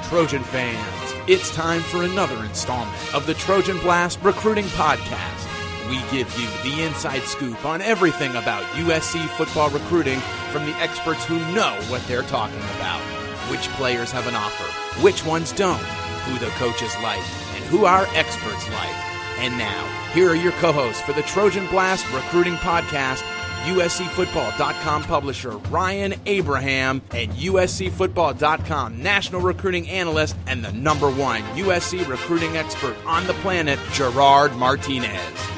Trojan fans, it's time for another installment of the Trojan Blast Recruiting Podcast. We give you the inside scoop on everything about USC football recruiting from the experts who know what they're talking about. Which players have an offer, which ones don't, who the coaches like, and who our experts like. And now, here are your co-hosts for the Trojan Blast Recruiting Podcast, USCFootball.com publisher Ryan Abraham and USCFootball.com national recruiting analyst and the #1 USC recruiting expert on the planet, Gerard Martinez.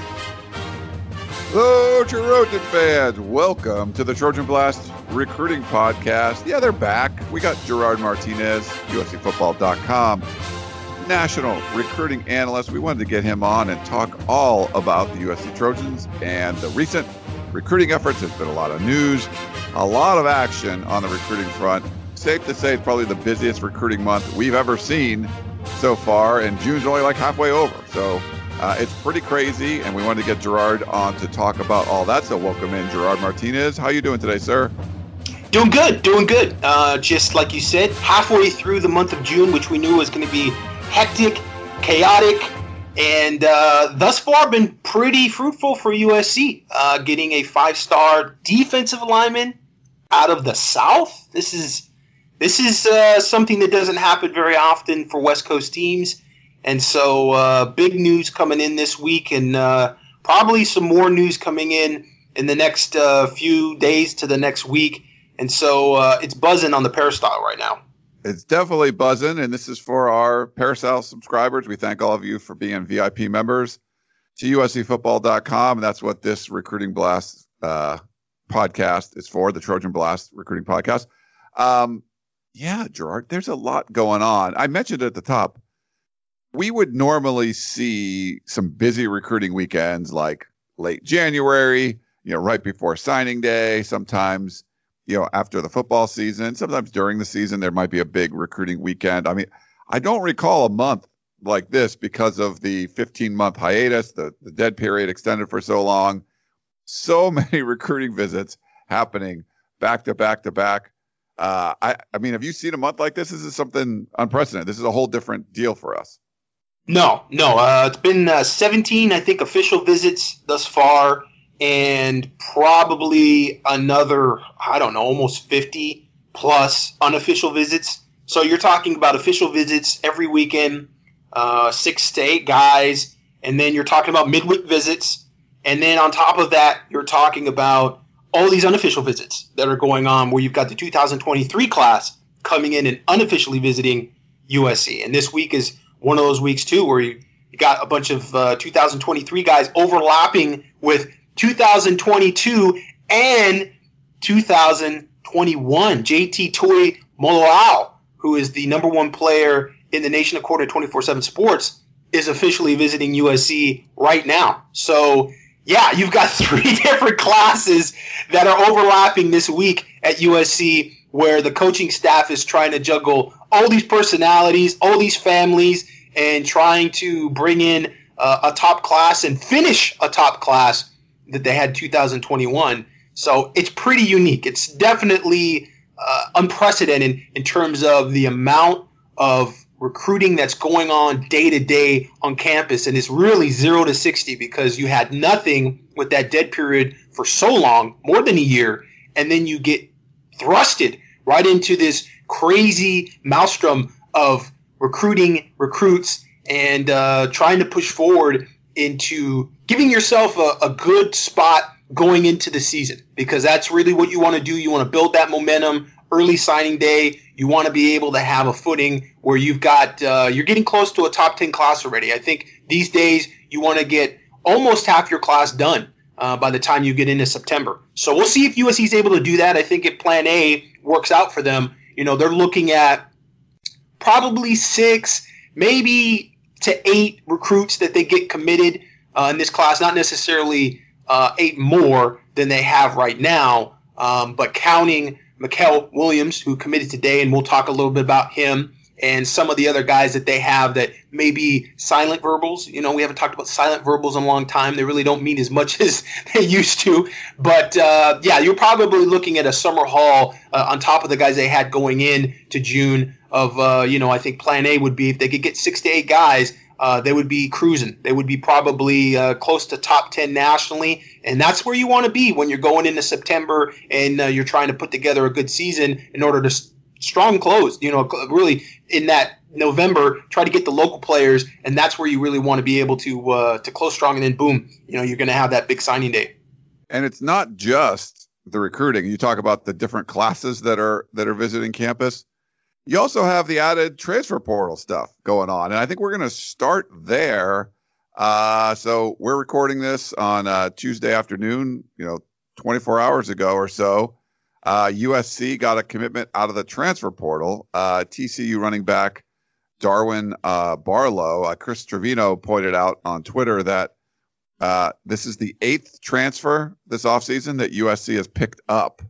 Hello, Trojan fans. Welcome to the Trojan Blast Recruiting Podcast. Yeah, they're back. We got Gerard Martinez, USCFootball.com national recruiting analyst. We wanted to get him on and talk all about the USC Trojans and the recent recruiting efforts. There's been a lot of news, a lot of action on the recruiting front. Safe to say it's probably the busiest recruiting month we've ever seen so far, and June's only like halfway over. So it's pretty crazy, and we wanted to get Gerard on to talk about all that. So welcome in, Gerard Martinez. How you doing today, sir? Doing good. Just like you said, halfway through the month of June, which we knew was going to be hectic, chaotic, and thus far been pretty fruitful for USC, getting a 5-star defensive lineman out of the South. This is something that doesn't happen very often for West Coast teams, and so big news coming in this week, and probably some more news coming in the next few days to the next week, and so it's buzzing on the peristyle right now. It's definitely buzzing, and this is for our Peristyle subscribers. We thank all of you for being VIP members to USCFootball.com, and that's what this Recruiting Blast podcast is for, the Trojan Blast Recruiting Podcast. Yeah, Gerard, there's a lot going on. I mentioned at the top, we would normally see some busy recruiting weekends like late January, right before signing day, sometimes after the football season, sometimes during the season, there might be a big recruiting weekend. I mean, I don't recall a month like this because of the 15-month hiatus, the dead period extended for so long. So many recruiting visits happening back to back to back. I mean, have you seen a month like this? This is something unprecedented. This is a whole different deal for us. No. It's been 17, I think, official visits thus far, and probably another, almost 50 plus unofficial visits. So you're talking about official visits every weekend, 6 to 8 guys, and then you're talking about midweek visits. And then on top of that, you're talking about all these unofficial visits that are going on where you've got the 2023 class coming in and unofficially visiting USC. And this week is one of those weeks, too, where you got a bunch of 2023 guys overlapping with 2022 and 2021. JT Toi Moloau, who is the #1 player in the Nation of Quarter 24/7 Sports, is officially visiting USC right now. So, yeah, you've got 3 different classes that are overlapping this week at USC, where the coaching staff is trying to juggle all these personalities, all these families, and trying to bring in a top class and finish a top class that they had 2021. So it's pretty unique. It's definitely unprecedented in terms of the amount of recruiting that's going on day to day on campus. And it's really 0 to 60 because you had nothing with that dead period for so long, more than a year. And then you get thrusted right into this crazy maelstrom of recruiting recruits and trying to push forward into giving yourself a good spot going into the season, because that's really what you want to do. You want to build that momentum early signing day. You want to be able to have a footing where you've got you're getting close to a top 10 class already. I think these days you want to get almost half your class done by the time you get into September. So we'll see if USC is able to do that. I think if Plan A works out for them, they're looking at probably 6, maybe to 8 recruits that they get committed in this class, not necessarily 8 more than they have right now, but counting Mikael Williams, who committed today, and we'll talk a little bit about him, and some of the other guys that they have that may be silent verbals. We haven't talked about silent verbals in a long time. They really don't mean as much as they used to. But, you're probably looking at a summer haul on top of the guys they had going in to June of I think plan A would be if they could get 6 to 8 guys, they would be cruising. They would be probably close to top 10 nationally, and that's where you want to be when you're going into September and you're trying to put together a good season in order to strong close. Really in that November, try to get the local players, and that's where you really want to be able to close strong, and then boom, you're going to have that big signing day. And it's not just the recruiting. You talk about the different classes that are visiting campus. You also have the added transfer portal stuff going on, and I think we're going to start there. So we're recording this on Tuesday afternoon, 24 hours ago or so. USC got a commitment out of the transfer portal. TCU running back Darwin Barlow. Chris Trevino pointed out on Twitter that this is the 8th transfer this offseason that USC has picked up.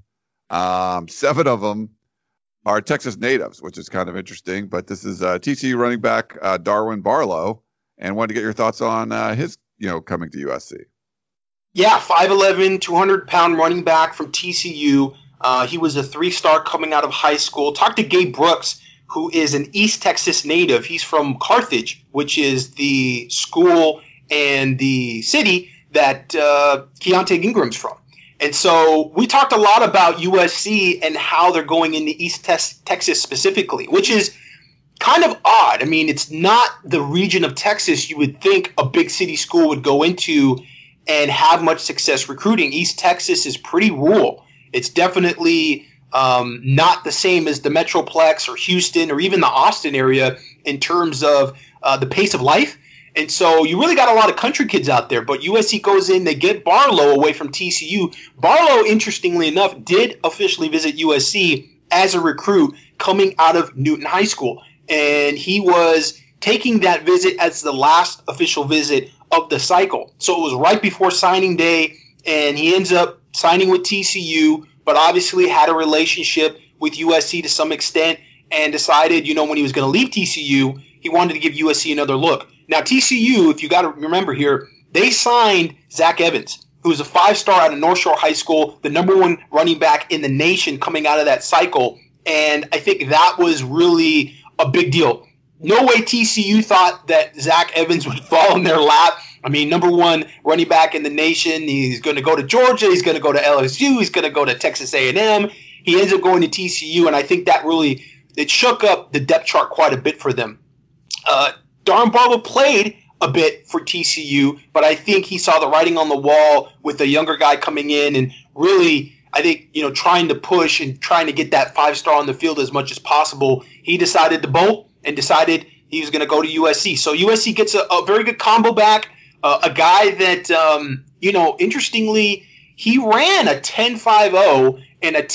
7 of them are Texas natives, which is kind of interesting. But this is TCU running back Darwin Barlow, and wanted to get your thoughts on his, coming to USC. Yeah, 5'11", 200-pound running back from TCU. He was a 3-star coming out of high school. Talked to Gabe Brooks, who is an East Texas native. He's from Carthage, which is the school and the city that Keontae Ingram's from. And so we talked a lot about USC and how they're going into East Texas specifically, which is kind of odd. I mean, it's not the region of Texas you would think a big city school would go into and have much success recruiting. East Texas is pretty rural. It's definitely not the same as the Metroplex or Houston or even the Austin area in terms of the pace of life. And so you really got a lot of country kids out there. But USC goes in, they get Barlow away from TCU. Barlow, interestingly enough, did officially visit USC as a recruit coming out of Newton High School. And he was taking that visit as the last official visit of the cycle. So it was right before signing day, and he ends up signing with TCU, but obviously had a relationship with USC to some extent and decided, when he was going to leave TCU, he wanted to give USC another look. Now, TCU, if you got to remember here, they signed Zach Evans, who was a 5-star out of North Shore High School, the number 1 running back in the nation coming out of that cycle. And I think that was really a big deal. No way TCU thought that Zach Evans would fall in their lap. I mean, number 1 running back in the nation. He's going to go to Georgia. He's going to go to LSU. He's going to go to Texas A&M. He ends up going to TCU, and I think that really it shook up the depth chart quite a bit for them. Darwin Barlow played a bit for TCU, but I think he saw the writing on the wall with a younger guy coming in and really, I think, trying to push and trying to get that 5-star on the field as much as possible. He decided to bolt and decided he was going to go to USC. So USC gets a very good combo back, a guy that, interestingly, he ran a 10.50 and a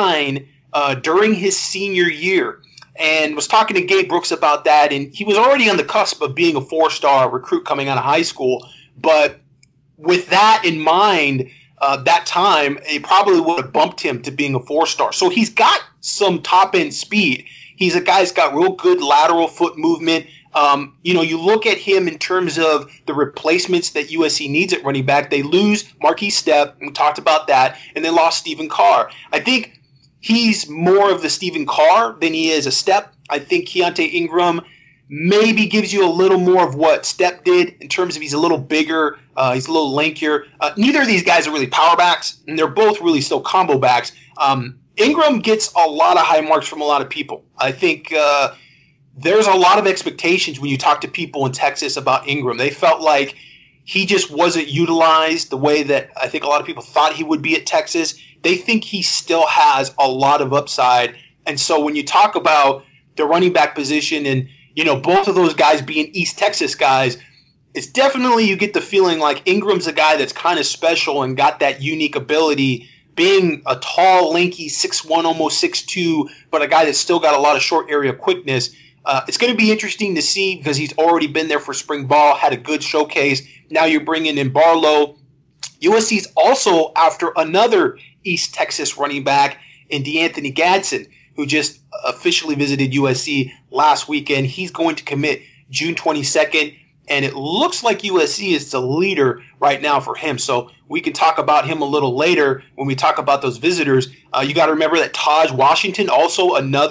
10.9 during his senior year. And was talking to Gabe Brooks about that, and he was already on the cusp of being a 4-star recruit coming out of high school. But with that in mind, that time, it probably would have bumped him to being a 4-star. So he's got some top-end speed. He's a guy who's got real good lateral foot movement. You look at him in terms of the replacements that USC needs at running back. They lose Marquise Stepp, we talked about that, and they lost Stephen Carr. I think he's more of the Stephen Carr than he is a Stepp. I think Keontae Ingram maybe gives you a little more of what Stepp did in terms of he's a little bigger, he's a little lankier. Neither of these guys are really power backs, and they're both really still combo backs. Ingram gets a lot of high marks from a lot of people. I think there's a lot of expectations when you talk to people in Texas about Ingram. They felt like he just wasn't utilized the way that I think a lot of people thought he would be at Texas. They think he still has a lot of upside. And so when you talk about the running back position and, both of those guys being East Texas guys, it's definitely you get the feeling like Ingram's a guy that's kind of special and got that unique ability, being a tall, lanky, 6'1", almost 6'2", but a guy that's still got a lot of short area quickness. It's going to be interesting to see because he's already been there for spring ball, had a good showcase. Now you're bringing in Barlow. USC's also after another East Texas running back in DeAnthony Gadsden, who just officially visited USC last weekend. He's going to commit June 22nd, and it looks like USC is the leader right now for him. So we can talk about him a little later when we talk about those visitors. You got to remember that Taj Washington, also another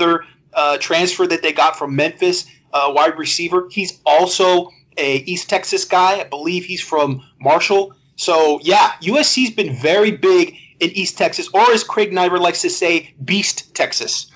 transfer that they got from Memphis, wide receiver. He's also a East Texas guy. I believe he's from Marshall. So, yeah, USC's been very big in East Texas, or as Craig Nyberg likes to say, Beast Texas.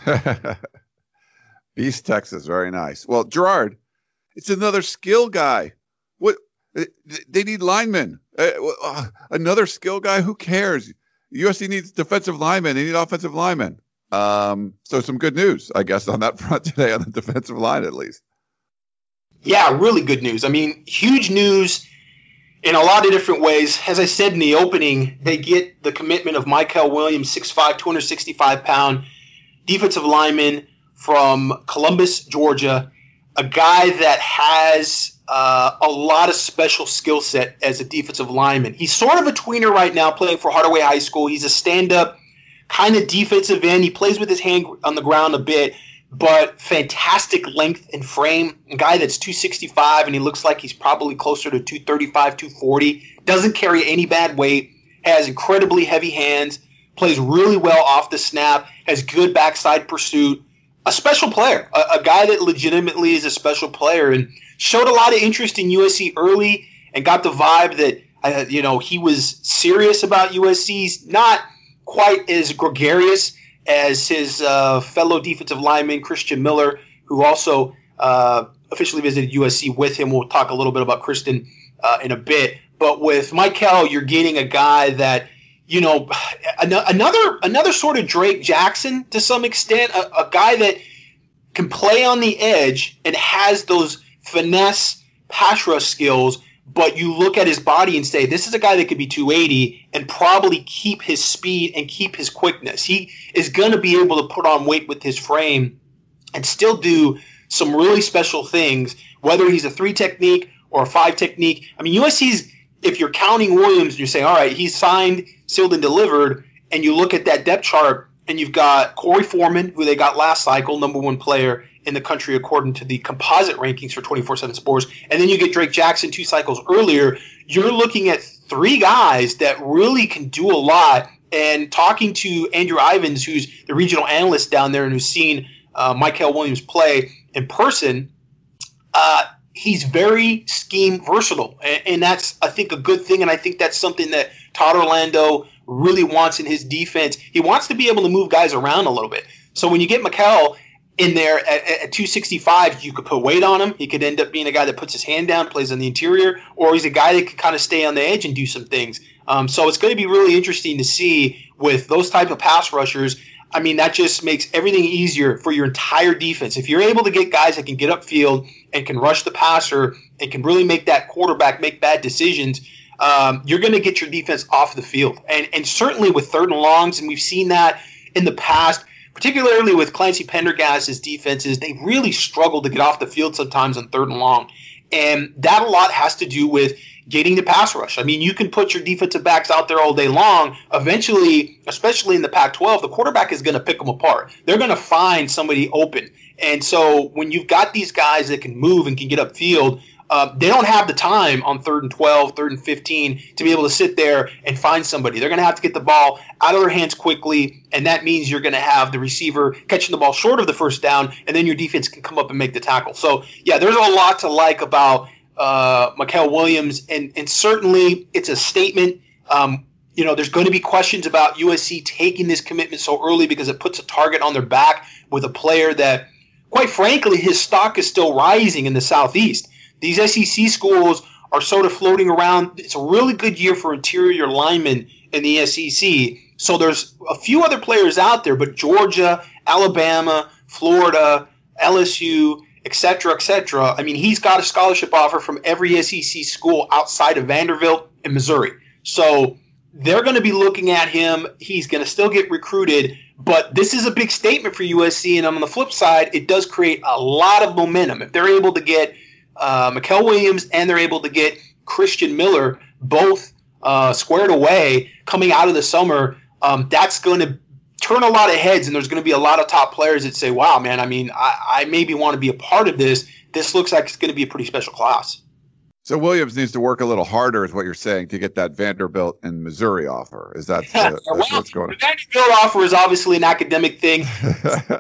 Beast Texas, very nice. Well, Gerard, it's another skill guy. What they need linemen. Another skill guy. Who cares? USC needs defensive linemen. They need offensive linemen. So some good news, I guess, on that front today on the defensive line, at least. Yeah, really good news. I mean, huge news in a lot of different ways. As I said in the opening, they get the commitment of Mykel Williams, 6'5", 265-pound defensive lineman from Columbus, Georgia, a guy that has a lot of special skill set as a defensive lineman. He's sort of a tweener right now playing for Hardaway High School. He's a stand-up kind of defensive end. He plays with his hand on the ground a bit, but fantastic length and frame. A guy that's 265, and he looks like he's probably closer to 235, 240. Doesn't carry any bad weight, has incredibly heavy hands, plays really well off the snap, has good backside pursuit. A special player, a guy that legitimately is a special player, and showed a lot of interest in USC early and got the vibe that, he was serious about USC. He's not quite as gregarious as his fellow defensive lineman, Christian Miller, who also officially visited USC with him. We'll talk a little bit about Christian in a bit. But with Mykel, you're getting a guy that, another sort of Drake Jackson to some extent, a guy that can play on the edge and has those finesse pass rush skills, but you look at his body and say, this is a guy that could be 280 and probably keep his speed and keep his quickness. He is going to be able to put on weight with his frame and still do some really special things, whether he's a 3 technique or a 5 technique. I mean, USC's, if you're counting Williams and you're saying, all right, he's signed, sealed, and delivered, and you look at that depth chart and you've got Corey Foreman, who they got last cycle, number 1 player in the country according to the composite rankings for 24/7 Sports, and then you get Drake Jackson 2 cycles earlier, you're looking at 3 guys that really can do a lot. And talking to Andrew Ivins, who's the regional analyst down there and who's seen Mykel Williams play in person, he's very scheme versatile, and that's, I think, a good thing, and I think that's something that Todd Orlando really wants in his defense. He wants to be able to move guys around a little bit. So when you get Mykel in there at 265, you could put weight on him. He could end up being a guy that puts his hand down, plays on the interior, or he's a guy that can kind of stay on the edge and do some things. So it's going to be really interesting to see with those type of pass rushers. I mean, that just makes everything easier for your entire defense. If you're able to get guys that can get upfield and can rush the passer and can really make that quarterback make bad decisions, you're going to get your defense off the field. And certainly with 3rd and longs, and we've seen that in the past, particularly with Clancy Pendergast's defenses, they really struggle to get off the field sometimes on 3rd and long. And that a lot has to do with getting the pass rush. I mean, you can put your defensive backs out there all day long. Eventually, especially in the Pac-12, the quarterback is going to pick them apart. They're going to find somebody open. And so when you've got these guys that can move and can get upfield, they don't have the time on 3rd and 12, 3rd and 15 to be able to sit there and find somebody. They're going to have to get the ball out of their hands quickly, and that means you're going to have the receiver catching the ball short of the first down, and then your defense can come up and make the tackle. So, yeah, there's a lot to like about Mykel Williams, and certainly it's a statement. There's going to be questions about USC taking this commitment so early because it puts a target on their back with a player that, quite frankly, his stock is still rising in the Southeast. These SEC schools are sort of floating around. It's a really good year for interior linemen in the SEC. So there's a few other players out there, but Georgia, Alabama, Florida, LSU, et cetera, et cetera. I mean, he's got a scholarship offer from every SEC school outside of Vanderbilt and Missouri. So they're going to be looking at him. He's going to still get recruited, but this is a big statement for USC. And on the flip side, it does create a lot of momentum. If they're able to get Mykel Williams and they're able to get Christian Miller both squared away coming out of the summer, that's going to turn a lot of heads, and there's going to be a lot of top players that say, wow, man, I mean, I maybe want to be a part of this. This looks like it's going to be a pretty special class. So Williams needs to work a little harder, is what you're saying, to get that Vanderbilt and Missouri offer. Is that what's going on? The Vanderbilt offer is obviously an academic thing.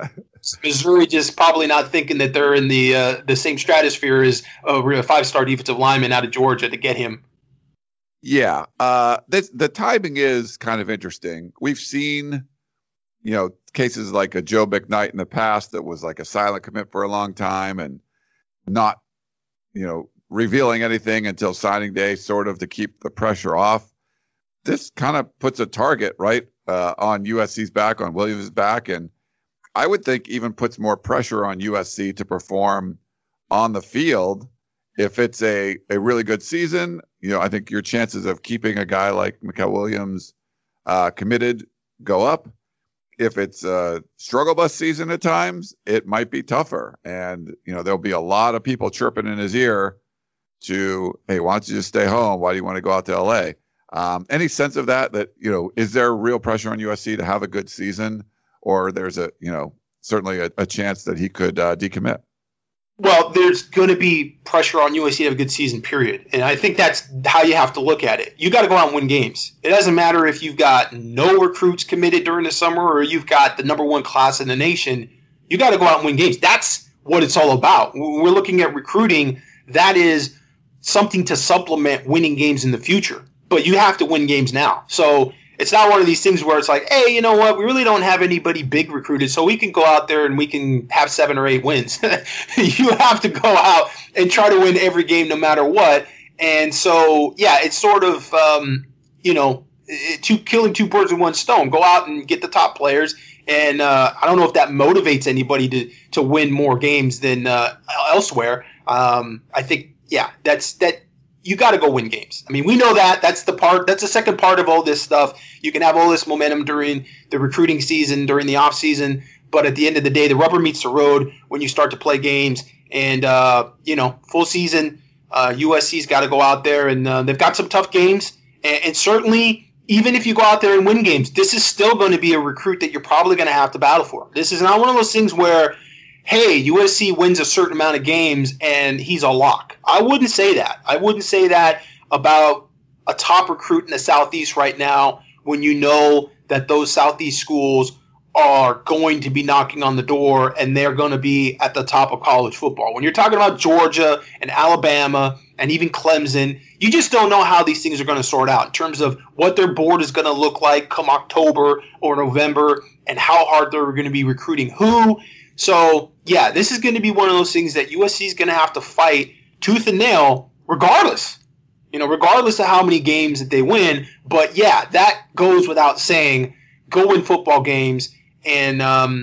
Missouri just probably not thinking that they're in the same stratosphere as a 5-star defensive lineman out of Georgia to get him. Yeah, the timing is kind of interesting. We've seen, cases like a Joe McKnight in the past that was like a silent commit for a long time and not, revealing anything until signing day, sort of to keep the pressure off. This kind of puts a target right on USC's back, on Williams' back, and I would think even puts more pressure on USC to perform on the field. If it's a really good season, I think your chances of keeping a guy like Mykel Williams committed go up. If it's a struggle bus season at times, it might be tougher. And, there'll be a lot of people chirping in his ear to, hey, why don't you just stay home? Why do you want to go out to LA? Any sense of that, is there real pressure on USC to have a good season, or there's certainly a chance that he could decommit? Well, there's going to be pressure on USC to have a good season, period. And I think that's how you have to look at it. You got to go out and win games. It doesn't matter if you've got no recruits committed during the summer or you've got the number one class in the nation. You got to go out and win games. That's what it's all about. When we're looking at recruiting, that is something to supplement winning games in the future. But you have to win games now. So it's not one of these things where it's like, hey, you know what? We really don't have anybody big recruited, so we can go out there and we can have 7 or 8 wins. You have to go out and try to win every game no matter what. And so, yeah, it's sort of, killing 2 birds with 1 stone. Go out and get the top players. And I don't know if that motivates anybody to win more games than elsewhere. I think, that. You got to go win games. I mean, we know that. That's the second part of all this stuff. You can have all this momentum during the recruiting season, during the off season, but at the end of the day, the rubber meets the road when you start to play games. And, full season, USC's got to go out there, and they've got some tough games. And certainly, even if you go out there and win games, this is still going to be a recruit that you're probably going to have to battle for. This is not one of those things where, hey, USC wins a certain amount of games and he's a lock. I wouldn't say that. I wouldn't say that about a top recruit in the Southeast right now when you know that those Southeast schools are going to be knocking on the door and they're going to be at the top of college football. When you're talking about Georgia and Alabama and even Clemson, you just don't know how these things are going to sort out in terms of what their board is going to look like come October or November and how hard they're going to be recruiting who. So, yeah, this is going to be one of those things that USC is going to have to fight tooth and nail regardless of how many games that they win. But, yeah, that goes without saying. Go win football games and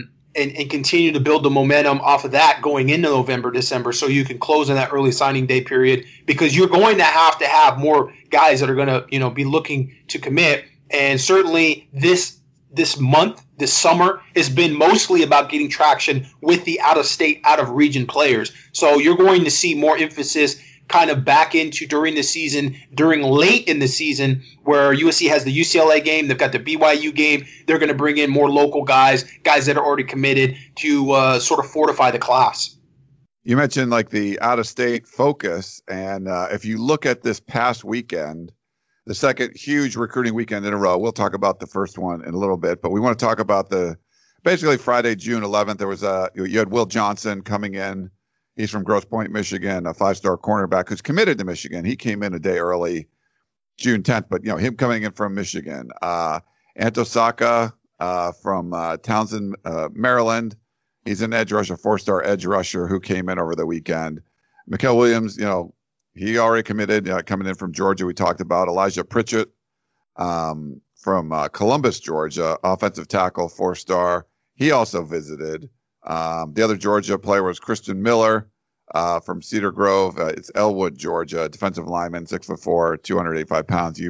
continue to build the momentum off of that going into November, December, so you can close in that early signing day period, because you're going to have more guys that are going to be looking to commit. And certainly this month, this summer, has been mostly about getting traction with the out-of-state, out-of-region players. So you're going to see more emphasis kind of back into during the season, during late in the season, where USC has the UCLA game, they've got the BYU game. They're going to bring in more local guys that are already committed to sort of fortify the class. You mentioned like the out-of-state focus, and if you look at this past weekend, the second huge recruiting weekend in a row. We'll talk about the first one in a little bit, but we want to talk about basically Friday, June 11th. There was you had Will Johnson coming in. He's from Grosse Pointe, Michigan, a 5-star cornerback who's committed to Michigan. He came in a day early, June 10th, but him coming in from Michigan. Anto Saka from Townsend, Maryland. He's an edge rusher, 4-star edge rusher who came in over the weekend. Mykel Williams, he already committed, coming in from Georgia. We talked about Elijah Pritchett from Columbus, Georgia, offensive tackle, 4-star. He also visited. The other Georgia player was Christian Miller from Cedar Grove. It's Elwood, Georgia, defensive lineman, 6'4", 285 pounds.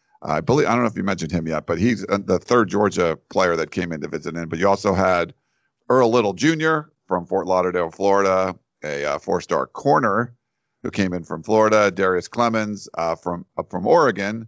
I don't know if you mentioned him yet, but he's the third Georgia player that came in to visit in. But you also had Earl Little Jr. from Fort Lauderdale, Florida, a 4-star corner who came in from Florida. Darius Clemens from Oregon,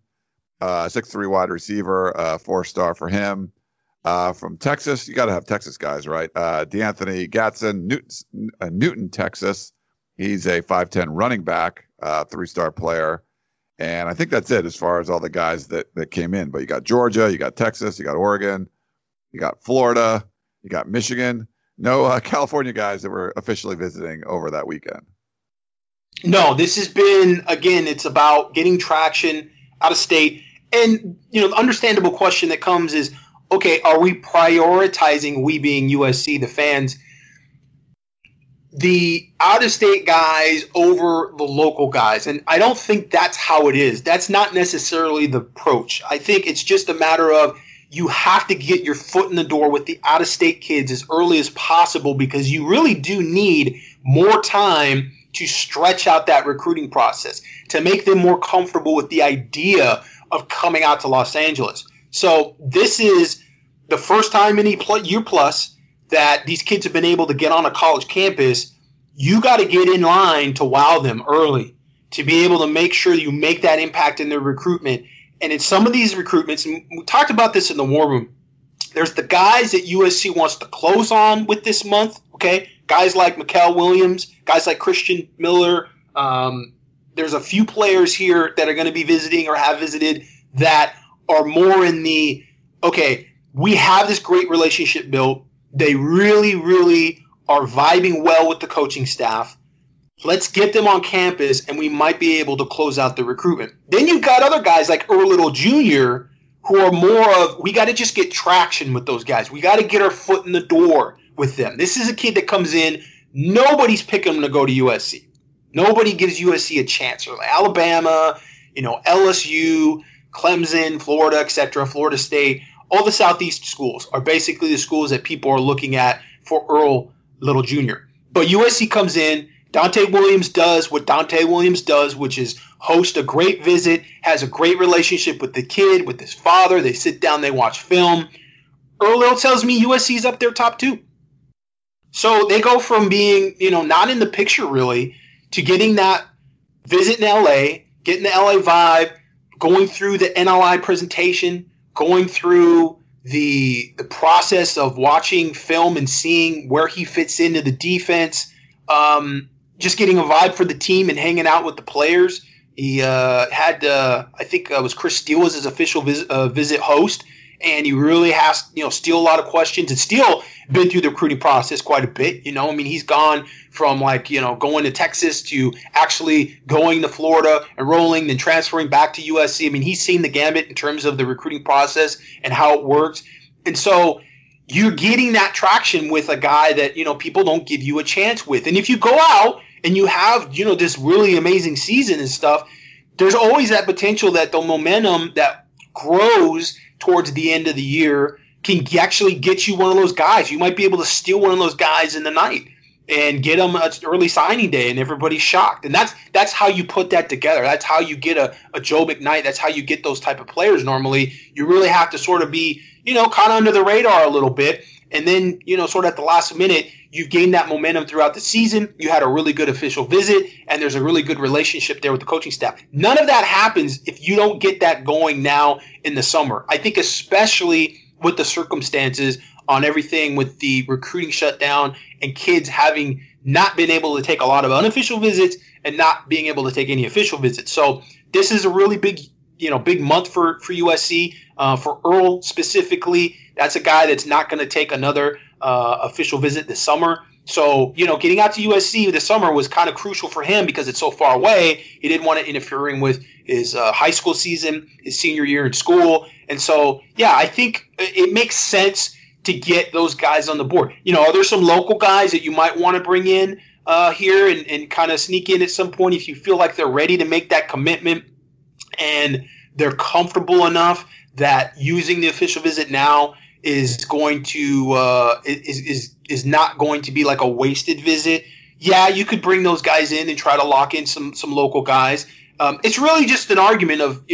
6'3" wide receiver, 4-star for him. From Texas, you got to have Texas guys, right? DeAnthony Gatson, Newton, Texas. He's a 5'10" running back, 3-star player. And I think that's it as far as all the guys that came in. But you got Georgia, you got Texas, you got Oregon, you got Florida, you got Michigan. No California guys that were officially visiting over that weekend. No, this has been, again, it's about getting traction out of state. And, the understandable question that comes is, okay, are we prioritizing, we being USC, the fans, the out-of-state guys over the local guys? And I don't think that's how it is. That's not necessarily the approach. I think it's just a matter of you have to get your foot in the door with the out-of-state kids as early as possible, because you really do need more time to stretch out that recruiting process, to make them more comfortable with the idea of coming out to Los Angeles. So this is the first time in a year plus that these kids have been able to get on a college campus. You got to get in line to wow them early, to be able to make sure you make that impact in their recruitment. And in some of these recruitments, and we talked about this in the war room, there's the guys that USC wants to close on with this month, okay? Guys like Mikael Williams, guys like Christian Miller. There's a few players here that are going to be visiting or have visited that are more in the, okay, we have this great relationship built. They really, really are vibing well with the coaching staff. Let's get them on campus, and we might be able to close out the recruitment. Then you've got other guys like Earl Little Jr., who are more of, we got to just get traction with those guys. We got to get our foot in the door with them. This is a kid that comes in, nobody's picking him to go to USC. Nobody gives USC a chance. Or Alabama, LSU, Clemson, Florida, etc., Florida State, all the Southeast schools are basically the schools that people are looking at for Earl Little Jr. But USC comes in, Dante Williams does what Dante Williams does, which is host a great visit, has a great relationship with the kid, with his father. They sit down, they watch film. Earl Little tells me USC's up there top 2. So they go from being, not in the picture really, to getting that visit in LA, getting the LA vibe, going through the NLI presentation, going through the process of watching film and seeing where he fits into the defense, just getting a vibe for the team and hanging out with the players. He had, I think it was Chris Steele was his official visit host, and he really has, Steele a lot of questions. And Steele been through the recruiting process quite a bit. He's gone from going to Texas to actually going to Florida, enrolling, then transferring back to USC. He's seen the gambit in terms of the recruiting process and how it works. And so you're getting that traction with a guy that, people don't give you a chance with. And if you go out and you have, this really amazing season and stuff, there's always that potential that the momentum that grows towards the end of the year can actually get you one of those guys. You might be able to steal one of those guys in the night and get them an early signing day, and everybody's shocked. And that's how you put that together. That's how you get a Joe McKnight. That's how you get those type of players normally. You really have to sort of be, kind of under the radar a little bit. And then, sort of at the last minute, you've gained that momentum throughout the season. You had a really good official visit, and there's a really good relationship there with the coaching staff. None of that happens if you don't get that going now in the summer. I think especially with the circumstances on everything with the recruiting shutdown and kids having not been able to take a lot of unofficial visits and not being able to take any official visits. So this is a really big month for USC. For Earl specifically, that's a guy that's not going to take another official visit this summer. So, getting out to USC this summer was kind of crucial for him because it's so far away. He didn't want it interfering with his high school season, his senior year in school. And so, I think it makes sense to get those guys on the board. Are there some local guys that you might want to bring in here and kind of sneak in at some point if you feel like they're ready to make that commitment and they're comfortable enough that using the official visit now is going to is not going to be like a wasted visit? Yeah, you could bring those guys in and try to lock in some local guys. It's really just an argument of,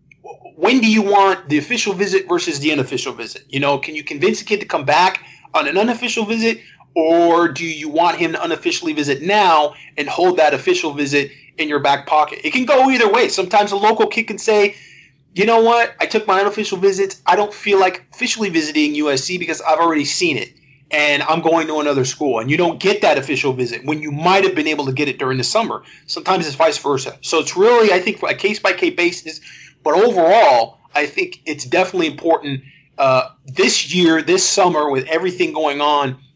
when do you want the official visit versus the unofficial visit? Can you convince a kid to come back on an unofficial visit, or do you want him to unofficially visit now and hold that official visit in your back pocket? It can go either way. Sometimes a local kid can say, you know what, I took my unofficial visits. I don't feel like officially visiting USC because I've already seen it, and I'm going to another school. And you don't get that official visit when you might have been able to get it during the summer. Sometimes it's vice versa. So it's really, I think, a case-by-case basis. But overall, I think it's definitely important this year, this summer, with everything going on,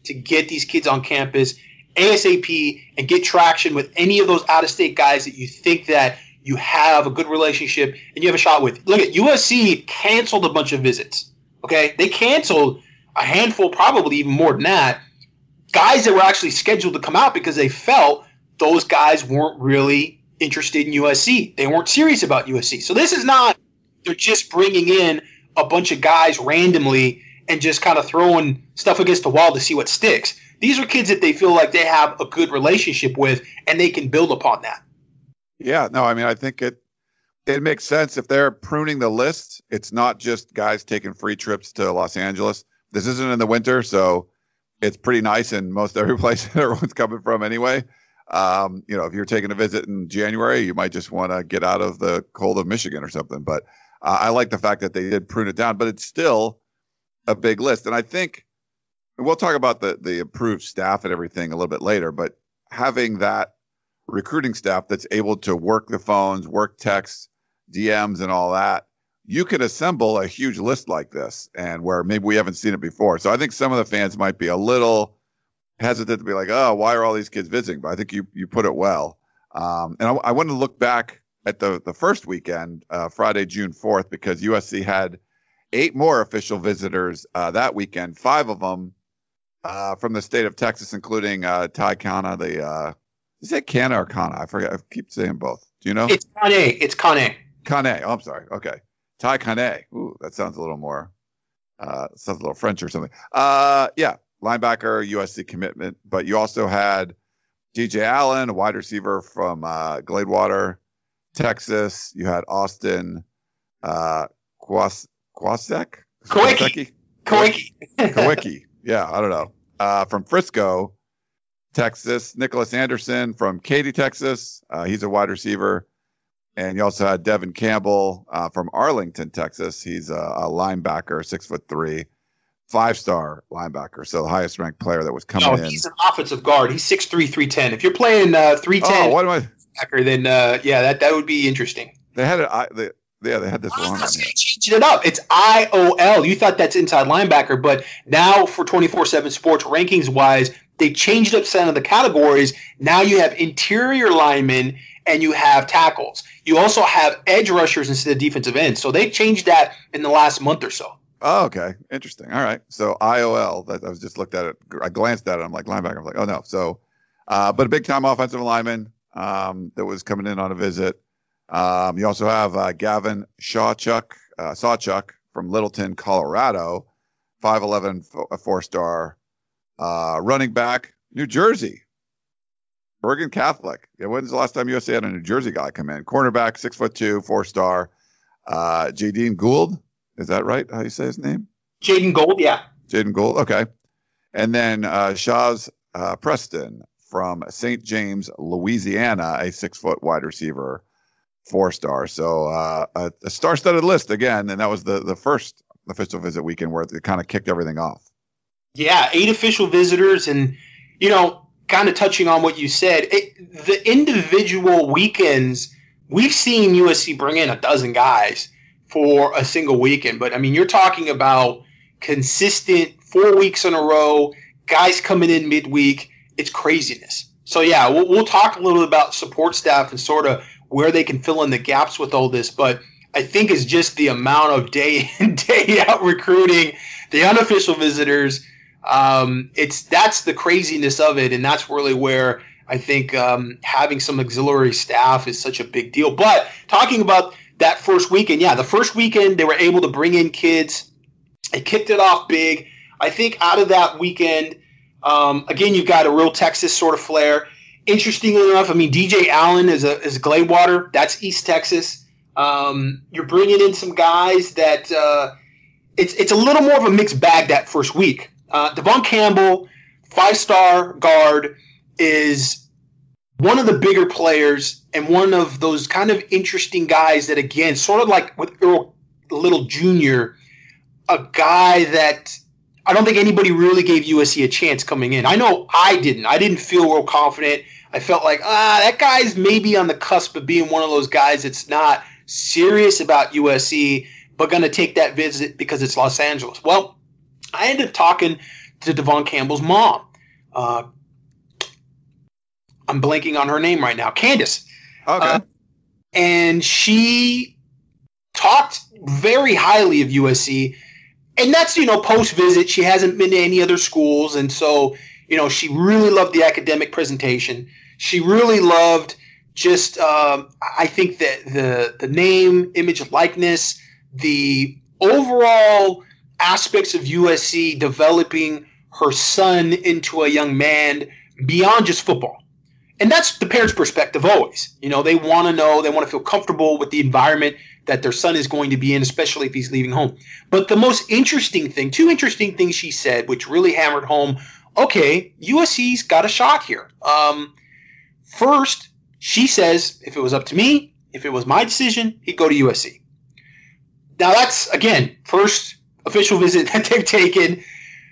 to get these kids on campus ASAP and get traction with any of those out-of-state guys that you think that you have a good relationship and you have a shot with. Look at USC canceled a bunch of visits. Okay, they canceled a handful, probably even more than that, guys that were actually scheduled to come out because they felt those guys weren't really interested in USC. They weren't serious about USC. So this is not they're just bringing in a bunch of guys randomly and just kind of throwing stuff against the wall to see what sticks. These are kids that they feel like they have a good relationship with and they can build upon that. Yeah, no, I mean, I think it makes sense. If they're pruning the list, it's not just guys taking free trips to Los Angeles. This isn't in the winter, so it's pretty nice in most every place that everyone's coming from anyway. If you're taking a visit in January, you might just want to get out of the cold of Michigan or something. But I like the fact that they did prune it down, but it's still a big list. And I think we'll talk about the improved staff and everything a little bit later, but having that recruiting staff that's able to work the phones, work texts, DMs and all that, you can assemble a huge list like this and where maybe we haven't seen it before. So I think some of the fans might be a little hesitant to be like, oh, why are all these kids visiting? But I think you put it well. And I want to look back at the first weekend, Friday, June 4th, because USC had 8 more official visitors that weekend, 5 of them from the state of Texas, including Ty Kana, is it Kana or Kana? I forget. I keep saying both. Do you know? It's Kane. It's Kane. Kane. Oh, I'm sorry. Okay. Ty Kane. Ooh, that sounds a little more, sounds a little French or something. Yeah. Linebacker, USC commitment. But you also had DJ Allen, a wide receiver from Gladewater, Texas. You had Austin Kowicki. Yeah, I don't know. From Frisco, Texas. Nicholas Anderson from Katy, Texas. He's a wide receiver. And you also had Devin Campbell from Arlington, Texas. He's a linebacker, 6'3", 5-star linebacker. So the highest ranked player that was coming in. He's an offensive guard. He's 6'3", 310. If you're playing 310, what am I? Then that would be interesting. They had it. They had this wrong. Changing it up. It's IOL. You thought that's inside linebacker, but now for 24/7 Sports rankings wise, they changed up some of the categories. Now you have interior linemen and you have tackles. You also have edge rushers instead of defensive ends. So they changed that in the last month or so. Oh, okay. Interesting. All right. So IOL, I was just looked at it. I glanced at it. I'm like, linebacker. I'm like, oh, no. So, but a big time offensive lineman that was coming in on a visit. You also have Gavin Sawchuk from Littleton, Colorado, 5'11", 4-star running back, New Jersey. Bergen Catholic. When's the last time USA had a New Jersey guy come in? Cornerback, 6'2", 4-star. Jaden Gould. Is that right? How do you say his name? Jaden Gould, yeah. Jaden Gould, okay. And then Shaz Preston from St. James, Louisiana, a 6-foot wide receiver, 4-star. So a star-studded list again, and that was the first official visit weekend where it kind of kicked everything off. Yeah, 8 official visitors, and kind of touching on what you said, the individual weekends, we've seen USC bring in a dozen guys for a single weekend. But, I mean, you're talking about consistent 4 weeks in a row, guys coming in midweek. It's craziness. So, yeah, we'll talk a little bit about support staff and sort of where they can fill in the gaps with all this. But I think it's just the amount of day in, day out recruiting, the unofficial visitors. That's the craziness of it, and that's really where I think having some auxiliary staff is such a big deal. But talking about that first weekend, the first weekend they were able to bring in kids. They kicked it off big. I think out of that weekend, again, you've got a real Texas sort of flair. Interestingly enough, I mean, DJ Allen is Gladewater. That's East Texas. You're bringing in some guys that it's a little more of a mixed bag that first week. Devon Campbell, 5-star guard, is one of the bigger players and one of those kind of interesting guys that, again, sort of like with Earl Little Jr., a guy that I don't think anybody really gave USC a chance coming in. I know I didn't. I didn't feel real confident. I felt like, that guy's maybe on the cusp of being one of those guys that's not serious about USC but going to take that visit because it's Los Angeles. Well, I ended up talking to Devon Campbell's mom. I'm blanking on her name right now. Candace. Okay. And she talked very highly of USC. And that's, post-visit. She hasn't been to any other schools. And so, she really loved the academic presentation. She really loved just, I think that the name, image, likeness, the overall aspects of USC developing her son into a young man beyond just football. And that's the parents' perspective always. They want to know, they want to feel comfortable with the environment that their son is going to be in, especially if he's leaving home. But the most interesting thing, two interesting things she said, which really hammered home, okay, USC's got a shot here. First, she says, if it was up to me, if it was my decision, he'd go to USC. Now that's, again, first official visit that they've taken.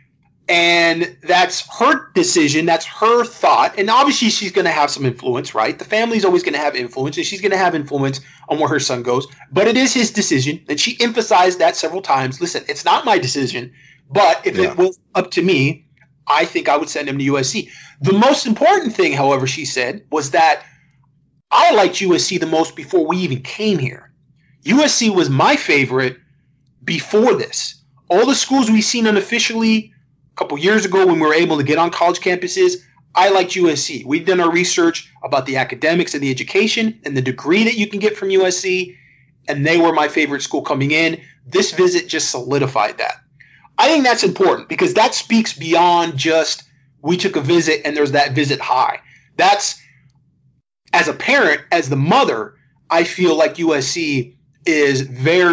And that's her decision. That's her thought. And obviously she's going to have some influence, right? The family's always going to have influence, and she's going to have influence on where her son goes. But it is his decision. And she emphasized that several times. Listen, it's not my decision. But if it was up to me, I think I would send him to USC. The most important thing, however, she said, was that I liked USC the most before we even came here. USC was my favorite before this. All the schools we've seen unofficially a couple years ago when we were able to get on college campuses, I liked USC. We've done our research about the academics and the education and the degree that you can get from USC, and they were my favorite school coming in. This visit just solidified that. I think that's important because that speaks beyond just we took a visit and there's that visit high. That's, as a parent, as the mother, I feel like USC is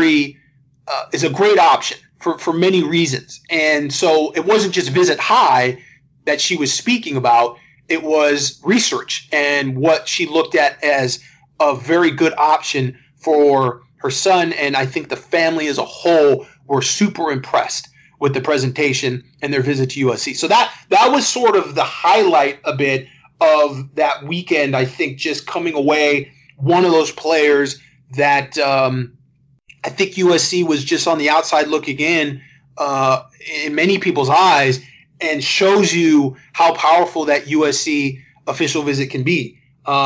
is a great option for many reasons. And so it wasn't just visit high that she was speaking about. It was research and what she looked at as a very good option for her son. And I think the family as a whole were super impressed with the presentation and their visit to USC. So that was sort of the highlight a bit of that weekend. I think just coming away, one of those players that I think USC was just on the outside looking in many people's eyes, and shows you how powerful that USC official visit can be.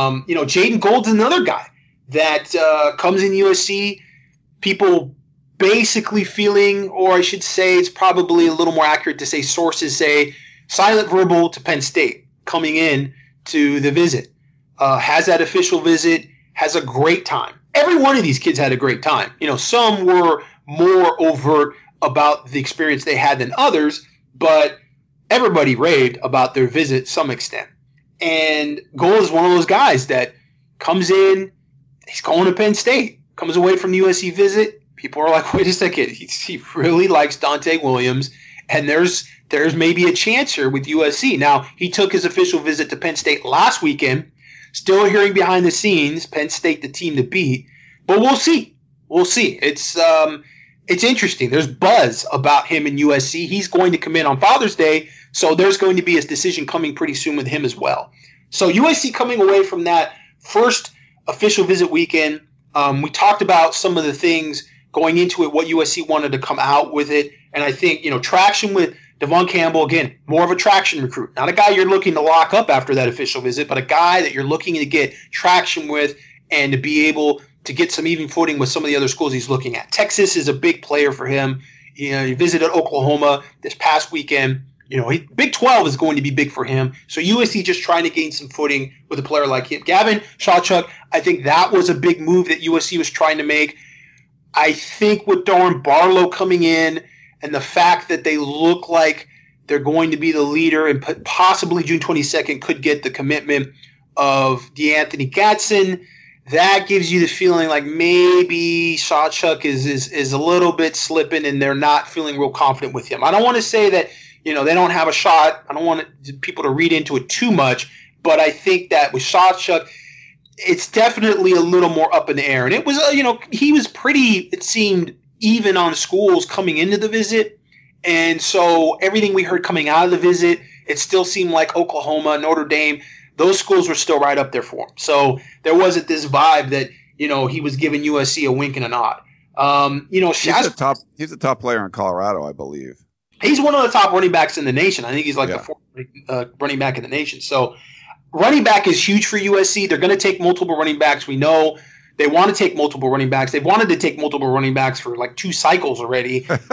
Jaden Gold's another guy that comes in USC. People basically feeling, or I should say it's probably a little more accurate to say sources say, silent verbal to Penn State coming in to the visit. Has that official visit, has a great time. Every one of these kids had a great time. Some were more overt about the experience they had than others, but everybody raved about their visit to some extent. And Gold is one of those guys that comes in, he's going to Penn State, comes away from the USC visit. People are like, wait a second, he really likes Dante Williams, and there's maybe a chance here with USC. Now, he took his official visit to Penn State last weekend. Still hearing behind the scenes, Penn State the team to beat, but we'll see. We'll see. It's interesting. There's buzz about him in USC. He's going to come in on Father's Day, so there's going to be a decision coming pretty soon with him as well. So USC coming away from that first official visit weekend, we talked about some of the things going into it, what USC wanted to come out with it, and I think traction with Devon Campbell, again, more of a traction recruit. Not a guy you're looking to lock up after that official visit, but a guy that you're looking to get traction with and to be able to get some even footing with some of the other schools he's looking at. Texas is a big player for him. He visited Oklahoma this past weekend. Big 12 is going to be big for him. So USC just trying to gain some footing with a player like him. Gavin Sawchuk, I think that was a big move that USC was trying to make. I think with Darren Barlow coming in, and the fact that they look like they're going to be the leader and possibly June 22nd could get the commitment of DeAnthony Gadsden, that gives you the feeling like maybe Sawchuk is a little bit slipping and they're not feeling real confident with him. I don't want to say that they don't have a shot. I don't want people to read into it too much, but I think that with Sawchuk, it's definitely a little more up in the air. And it was, he was pretty, it seemed, even on schools coming into the visit. And so everything we heard coming out of the visit, it still seemed like Oklahoma, Notre Dame, those schools were still right up there for him. So there wasn't this vibe that, he was giving USC a wink and a nod. He's a top player in Colorado, I believe. He's one of the top running backs in the nation. I think he's like the fourth running back in the nation. So running back is huge for USC. They're going to take multiple running backs. We know they want to take multiple running backs. They've wanted to take multiple running backs for like 2 cycles already. So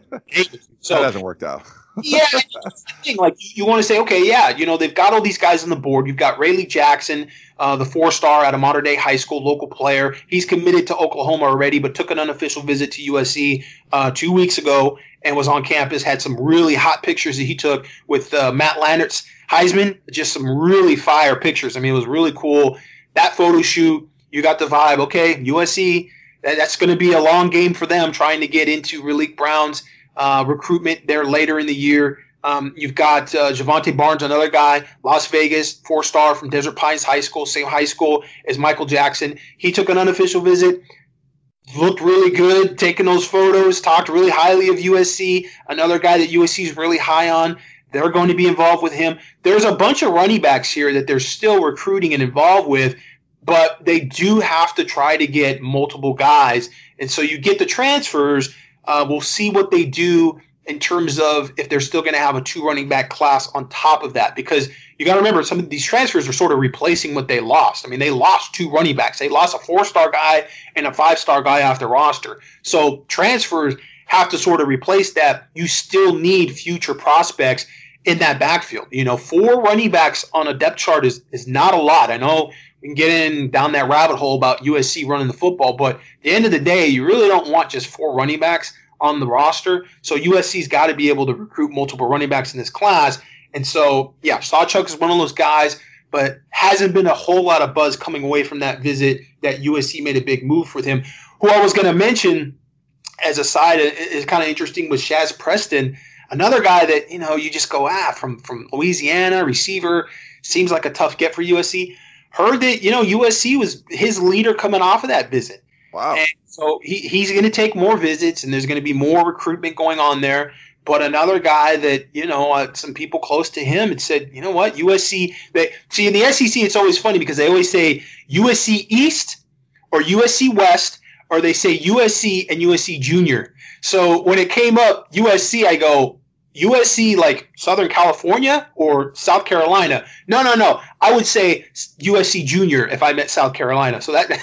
that hasn't worked out. Yeah, like you want to say, okay, yeah, they've got all these guys on the board. You've got Rayleigh Jackson, the 4-star out of Mater Dei High School, local player. He's committed to Oklahoma already, but took an unofficial visit to USC 2 weeks ago and was on campus. Had some really hot pictures that he took with Matt Lannert's Heisman. Just some really fire pictures. I mean, it was really cool. That photo shoot, you got the vibe. Okay, USC, that's going to be a long game for them trying to get into Raleek Brown's recruitment there later in the year. You've got Javante Barnes, another guy, Las Vegas, 4-star from Desert Pines High School, same high school as Michael Jackson. He took an unofficial visit, looked really good, taking those photos, talked really highly of USC. Another guy that USC is really high on. They're going to be involved with him. There's a bunch of running backs here that they're still recruiting and involved with, but they do have to try to get multiple guys. And so you get the transfers. We'll see what they do in terms of if they're still going to have a 2 running back class on top of that, because you got to remember some of these transfers are sort of replacing what they lost. I mean, they lost 2 running backs. They lost a 4-star guy and a 5-star guy off the roster. So transfers have to sort of replace that. You still need future prospects in that backfield. 4 running backs on a depth chart is not a lot. I know we can get down that rabbit hole about USC running the football, but at the end of the day, you really don't want just 4 running backs on the roster. So USC's got to be able to recruit multiple running backs in this class. And so, yeah, Sawchuk is one of those guys, but hasn't been a whole lot of buzz coming away from that visit that USC made a big move with him. Who I was going to mention as a side is kind of interesting was Shaz Preston, another guy that, you just go, from Louisiana, receiver, seems like a tough get for USC. Heard that, USC was his leader coming off of that visit. Wow. And so he's going to take more visits, and there's going to be more recruitment going on there. But another guy that, some people close to him had said, you know what, USC – see, in the SEC, it's always funny because they always say USC East or USC West, or they say USC and USC Junior. So when it came up, USC, I go, USC like Southern California or South Carolina? No. I would say USC Junior if I meant South Carolina. So that's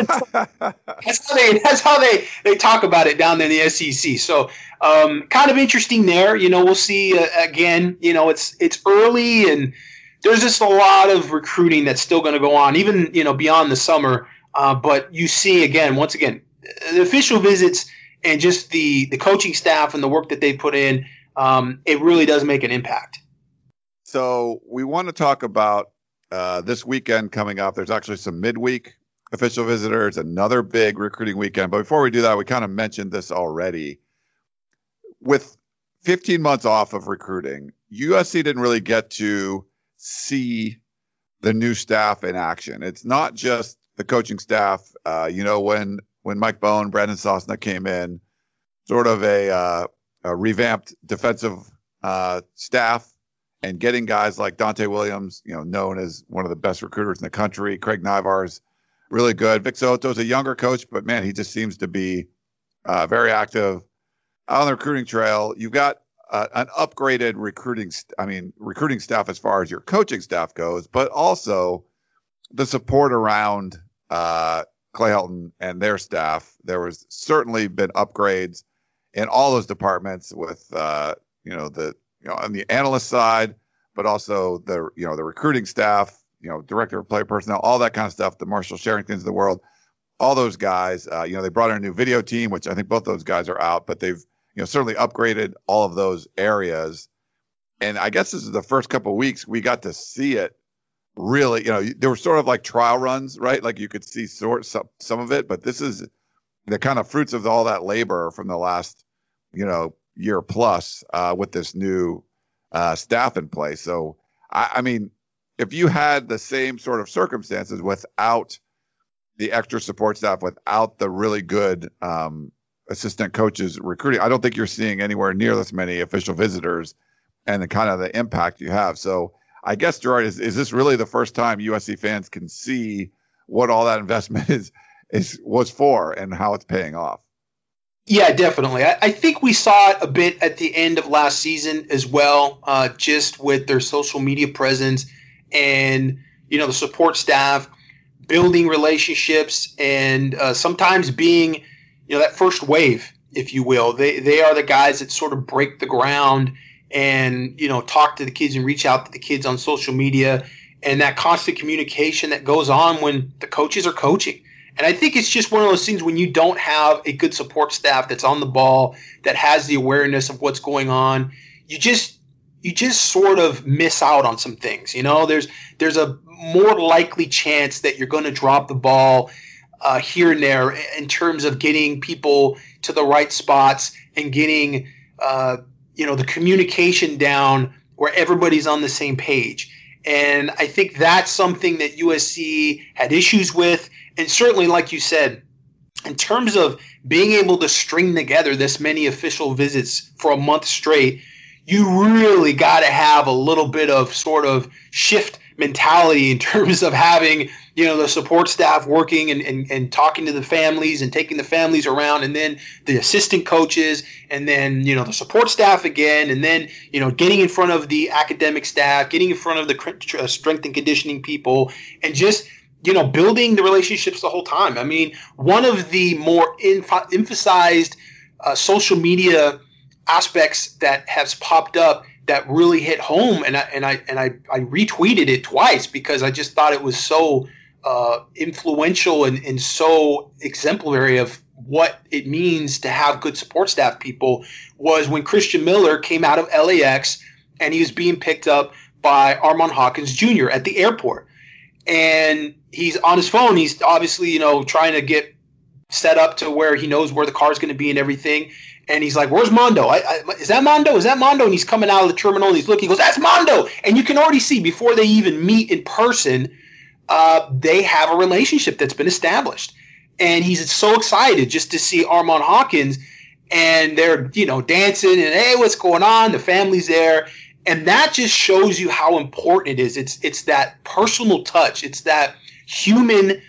how they talk about it down there in the SEC. So kind of interesting there. We'll see again. It's early and there's just a lot of recruiting that's still going to go on, even beyond the summer. But you see once again, the official visits and just the coaching staff and the work that they put in. It really does make an impact. So we want to talk about this weekend coming up. There's actually some midweek official visitors, another big recruiting weekend. But before we do that, we kind of mentioned this already. With 15 months off of recruiting, USC didn't really get to see the new staff in action. It's not just the coaching staff. When Mike Bohn, Brandon Sosna came in, sort of a revamped defensive staff, and getting guys like Dante Williams, known as one of the best recruiters in the country. Craig Nivar's really good. Vic Soto's a younger coach, but man, he just seems to be very active on the recruiting trail. You've got an upgraded recruiting staff as far as your coaching staff goes, but also the support around Clay Helton and their staff. There was certainly been upgrades in all those departments with, on the analyst side, but also the recruiting staff, director of player personnel, all that kind of stuff, the Marshall Sherringtons of the world, all those guys, they brought in a new video team, which I think both those guys are out, but they've, certainly upgraded all of those areas. And I guess this is the first couple of weeks we got to see it really, there were sort of like trial runs, right? Like you could see some of it, but this is the kind of fruits of all that labor from the last, year plus with this new staff in place. So, I mean, if you had the same sort of circumstances without the extra support staff, without the really good assistant coaches recruiting, I don't think you're seeing anywhere near this many official visitors and the kind of the impact you have. So I guess, Gerard, is this really the first time USC fans can see what all that investment was for and how it's paying off? Yeah, definitely. I think we saw it a bit at the end of last season as well, just with their social media presence and, the support staff building relationships and sometimes being, that first wave, if you will. They are the guys that sort of break the ground and, talk to the kids and reach out to the kids on social media, and that constant communication that goes on when the coaches are coaching. And I think it's just one of those things when you don't have a good support staff that's on the ball, that has the awareness of what's going on, you just sort of miss out on some things. There's a more likely chance that you're going to drop the ball here and there in terms of getting people to the right spots and getting the communication down where everybody's on the same page. And I think that's something that USC had issues with. And certainly, like you said, in terms of being able to string together this many official visits for a month straight, you really got to have a little bit of sort of shift mentality in terms of having, the support staff working and talking to the families and taking the families around, and then the assistant coaches, and then, the support staff again, and then, getting in front of the academic staff, getting in front of the strength and conditioning people, and just building the relationships the whole time. I mean, one of the more emphasized social media aspects that has popped up that really hit home, and I retweeted it twice because I just thought it was so influential and so exemplary of what it means to have good support staff people, was when Christian Miller came out of LAX and he was being picked up by Armand Hawkins Jr. at the airport. And he's on his phone. He's obviously, trying to get set up to where he knows where the car's going to be and everything. And he's like, "Where's Mondo? Is that Mondo? Is that Mondo?" And he's coming out of the terminal and he's looking. He goes, "That's Mondo." And you can already see before they even meet in person, they have a relationship that's been established. And he's so excited just to see Armand Hawkins. And they're, dancing and, "Hey, what's going on?" The family's there. And that just shows you how important it is. It's that personal touch. It's that human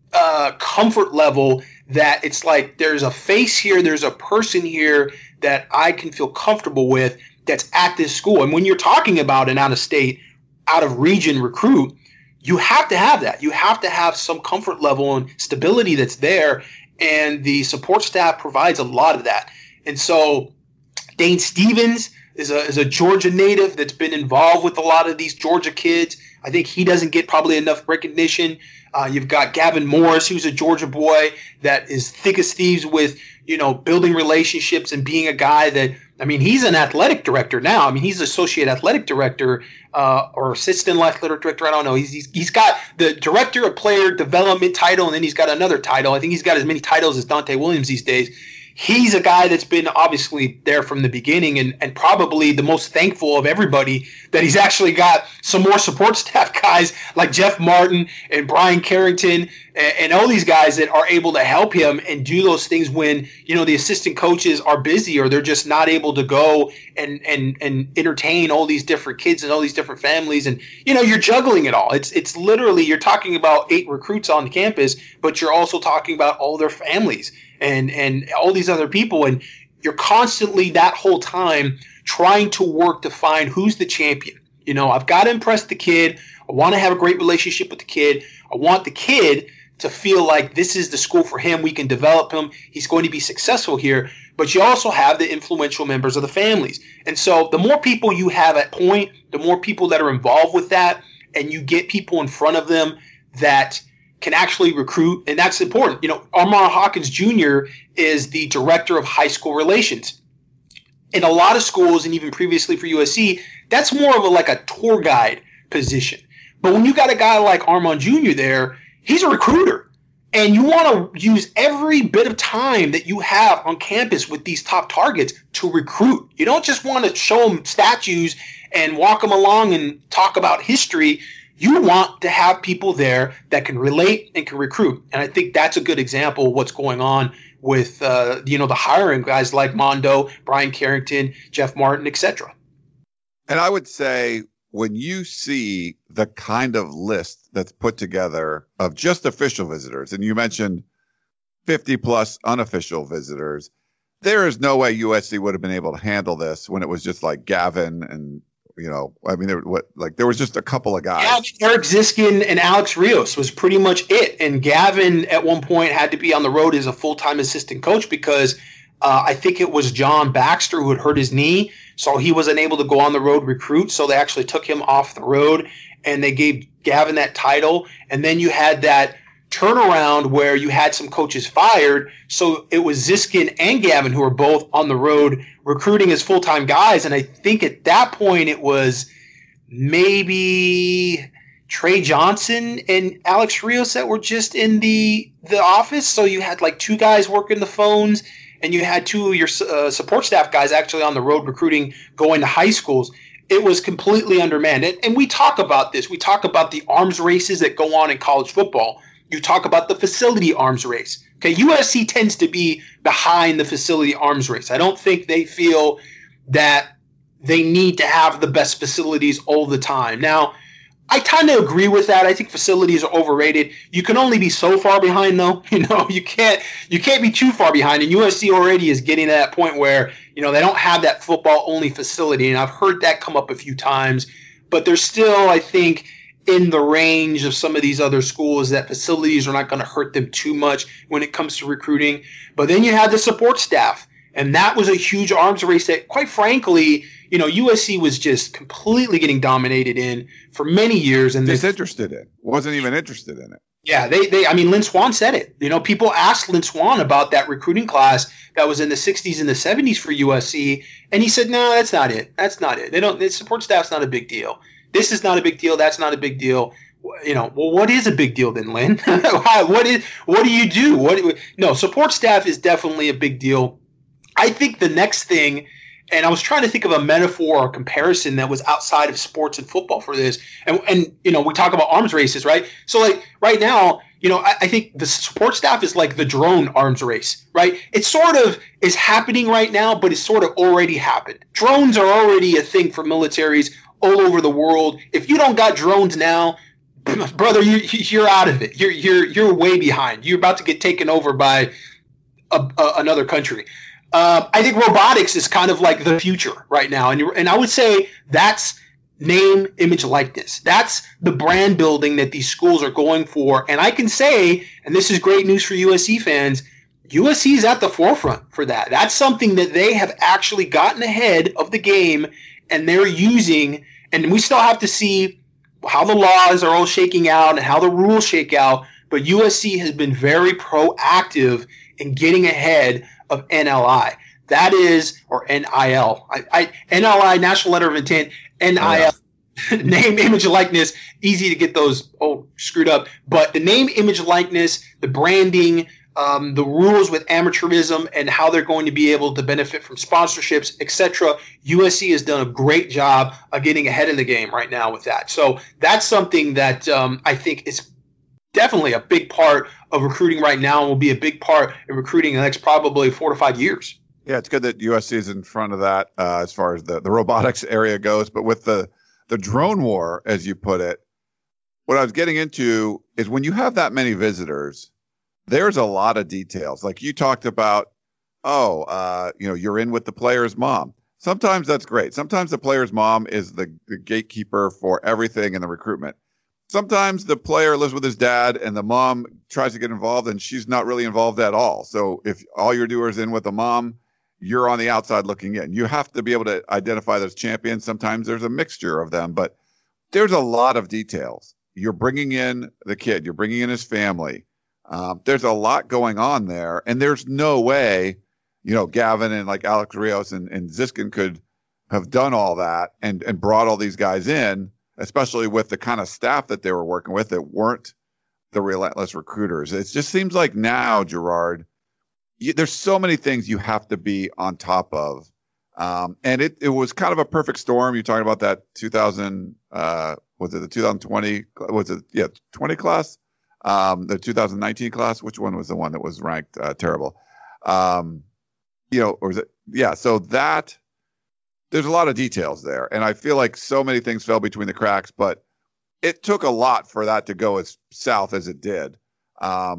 comfort level that it's like there's a face here, there's a person here that I can feel comfortable with that's at this school. And when you're talking about an out-of-state, out-of-region recruit, you have to have that. You have to have some comfort level and stability that's there, and the support staff provides a lot of that. And so Dane Stevens is a Georgia native that's been involved with a lot of these Georgia kids. I think he doesn't get probably enough recognition. You've got Gavin Morris, who's a Georgia boy that is thick as thieves with, building relationships and being a guy that, he's an athletic director now. He's associate athletic director or assistant athletic director. I don't know. He's got the director of player development title, and then he's got another title. I think he's got as many titles as Dante Williams these days. He's a guy that's been obviously there from the beginning and probably the most thankful of everybody that he's actually got some more support staff guys like Jeff Martin and Brian Carrington and all these guys that are able to help him and do those things when, the assistant coaches are busy or they're just not able to go and entertain all these different kids and all these different families. And, you're juggling it all. It's literally, you're talking about 8 recruits on campus, but you're also talking about all their families and all these other people, and you're constantly that whole time trying to work to find who's the champion. I've got to impress the kid. I want to have a great relationship with the kid. I want the kid to feel like this is the school for him. We can develop him. He's going to be successful here. But you also have the influential members of the families. And so the more people you have at point, the more people that are involved with that, and you get people in front of them that can actually recruit, and that's important. Armand Hawkins Jr. is the director of high school relations. In a lot of schools, and even previously for USC, that's more of a tour guide position. But when you got a guy like Armand Jr. there, he's a recruiter. And you want to use every bit of time that you have on campus with these top targets to recruit. You don't just want to show them statues and walk them along and talk about history. You want to have people there that can relate and can recruit. And I think that's a good example of what's going on with, the hiring guys like Mondo, Brian Carrington, Jeff Martin, etc. And I would say when you see the kind of list that's put together of just official visitors, and you mentioned 50 plus unofficial visitors, there is no way USC would have been able to handle this when it was just like Gavin and, there was just a couple of guys. Yeah, Eric Ziskin and Alex Rios was pretty much it. And Gavin at one point had to be on the road as a full-time assistant coach because I think it was John Baxter who had hurt his knee. So he wasn't able to go on the road recruit. So they actually took him off the road and they gave Gavin that title. And then you had that turnaround where you had some coaches fired. So it was Ziskin and Gavin who were both on the road recruiting as full-time guys. And I think at that point it was maybe Trey Johnson and Alex Rios that were just in the office. So you had like two guys working the phones and you had two of your support staff guys actually on the road recruiting, going to high schools. It was completely undermanned. And we talk about this. We talk about the arms races that go on in college football. You talk about the facility arms race. Okay, USC tends to be behind the facility arms race. I don't think they feel that they need to have the best facilities all the time. Now, I kind of agree with that. I think facilities are overrated. You can only be so far behind, though. You can't be too far behind. And USC already is getting to that point where, they don't have that football-only facility. And I've heard that come up a few times. But they're still, I think, in the range of some of these other schools that facilities are not going to hurt them too much when it comes to recruiting. But then you had the support staff. And that was a huge arms race that, quite frankly, USC was just completely getting dominated in for many years. And wasn't even interested in it. Yeah, Lynn Swann said it. People asked Lynn Swann about that recruiting class that was in the 60s and the 70s for USC. And he said, no, that's not it. That's not it. The support staff's not a big deal. This is not a big deal. That's not a big deal. Well, what is a big deal then, Lynn? What do you do? No, support staff is definitely a big deal. I think the next thing, and I was trying to think of a metaphor or comparison that was outside of sports and football for this. And we talk about arms races, right? So like right now, I think the support staff is like the drone arms race, right? It sort of is happening right now, but it's sort of already happened. Drones are already a thing for militaries all over the world. If you don't got drones now, brother, you're out of it. You're way behind. You're about to get taken over by another country. I think robotics is kind of like the future right now. And I would say that's name, image, likeness. That's the brand building that these schools are going for. And I can say, and this is great news for USC fans, USC is at the forefront for that. That's something that they have actually gotten ahead of the game and they're using. And we still have to see how the laws are all shaking out and how the rules shake out. But USC has been very proactive in getting ahead of NLI. That is, or NIL. NLI, National Letter of Intent, NIL, name, image, likeness, easy to get those screwed up. But the name, image, likeness, the branding, the rules with amateurism and how they're going to be able to benefit from sponsorships, etc. USC has done a great job of getting ahead of the game right now with that. So that's something that I think is definitely a big part of recruiting right now and will be a big part in recruiting in the next probably 4 to 5 years. Yeah, it's good that USC is in front of that as far as the robotics area goes. But with the drone war, as you put it, what I was getting into is when you have that many visitors, there's a lot of details. Like you talked about, you're in with the player's mom. Sometimes that's great. Sometimes the player's mom is the gatekeeper for everything in the recruitment. Sometimes the player lives with his dad and the mom tries to get involved and she's not really involved at all. So if all your doer is in with the mom, you're on the outside looking in. You have to be able to identify those champions. Sometimes there's a mixture of them, but there's a lot of details. You're bringing in the kid. You're bringing in his family. There's a lot going on there. And there's no way, Gavin and like Alex Rios and Ziskin could have done all that and brought all these guys in, especially with the kind of staff that they were working with that weren't the relentless recruiters. It just seems like now, Gerard, there's so many things you have to be on top of. And it was kind of a perfect storm. You're talking about that 2020? 20 class? The 2019 class? Which one was the one that was ranked terrible? Or is it? Yeah. So there's a lot of details there. And I feel like so many things fell between the cracks, but it took a lot for that to go as south as it did.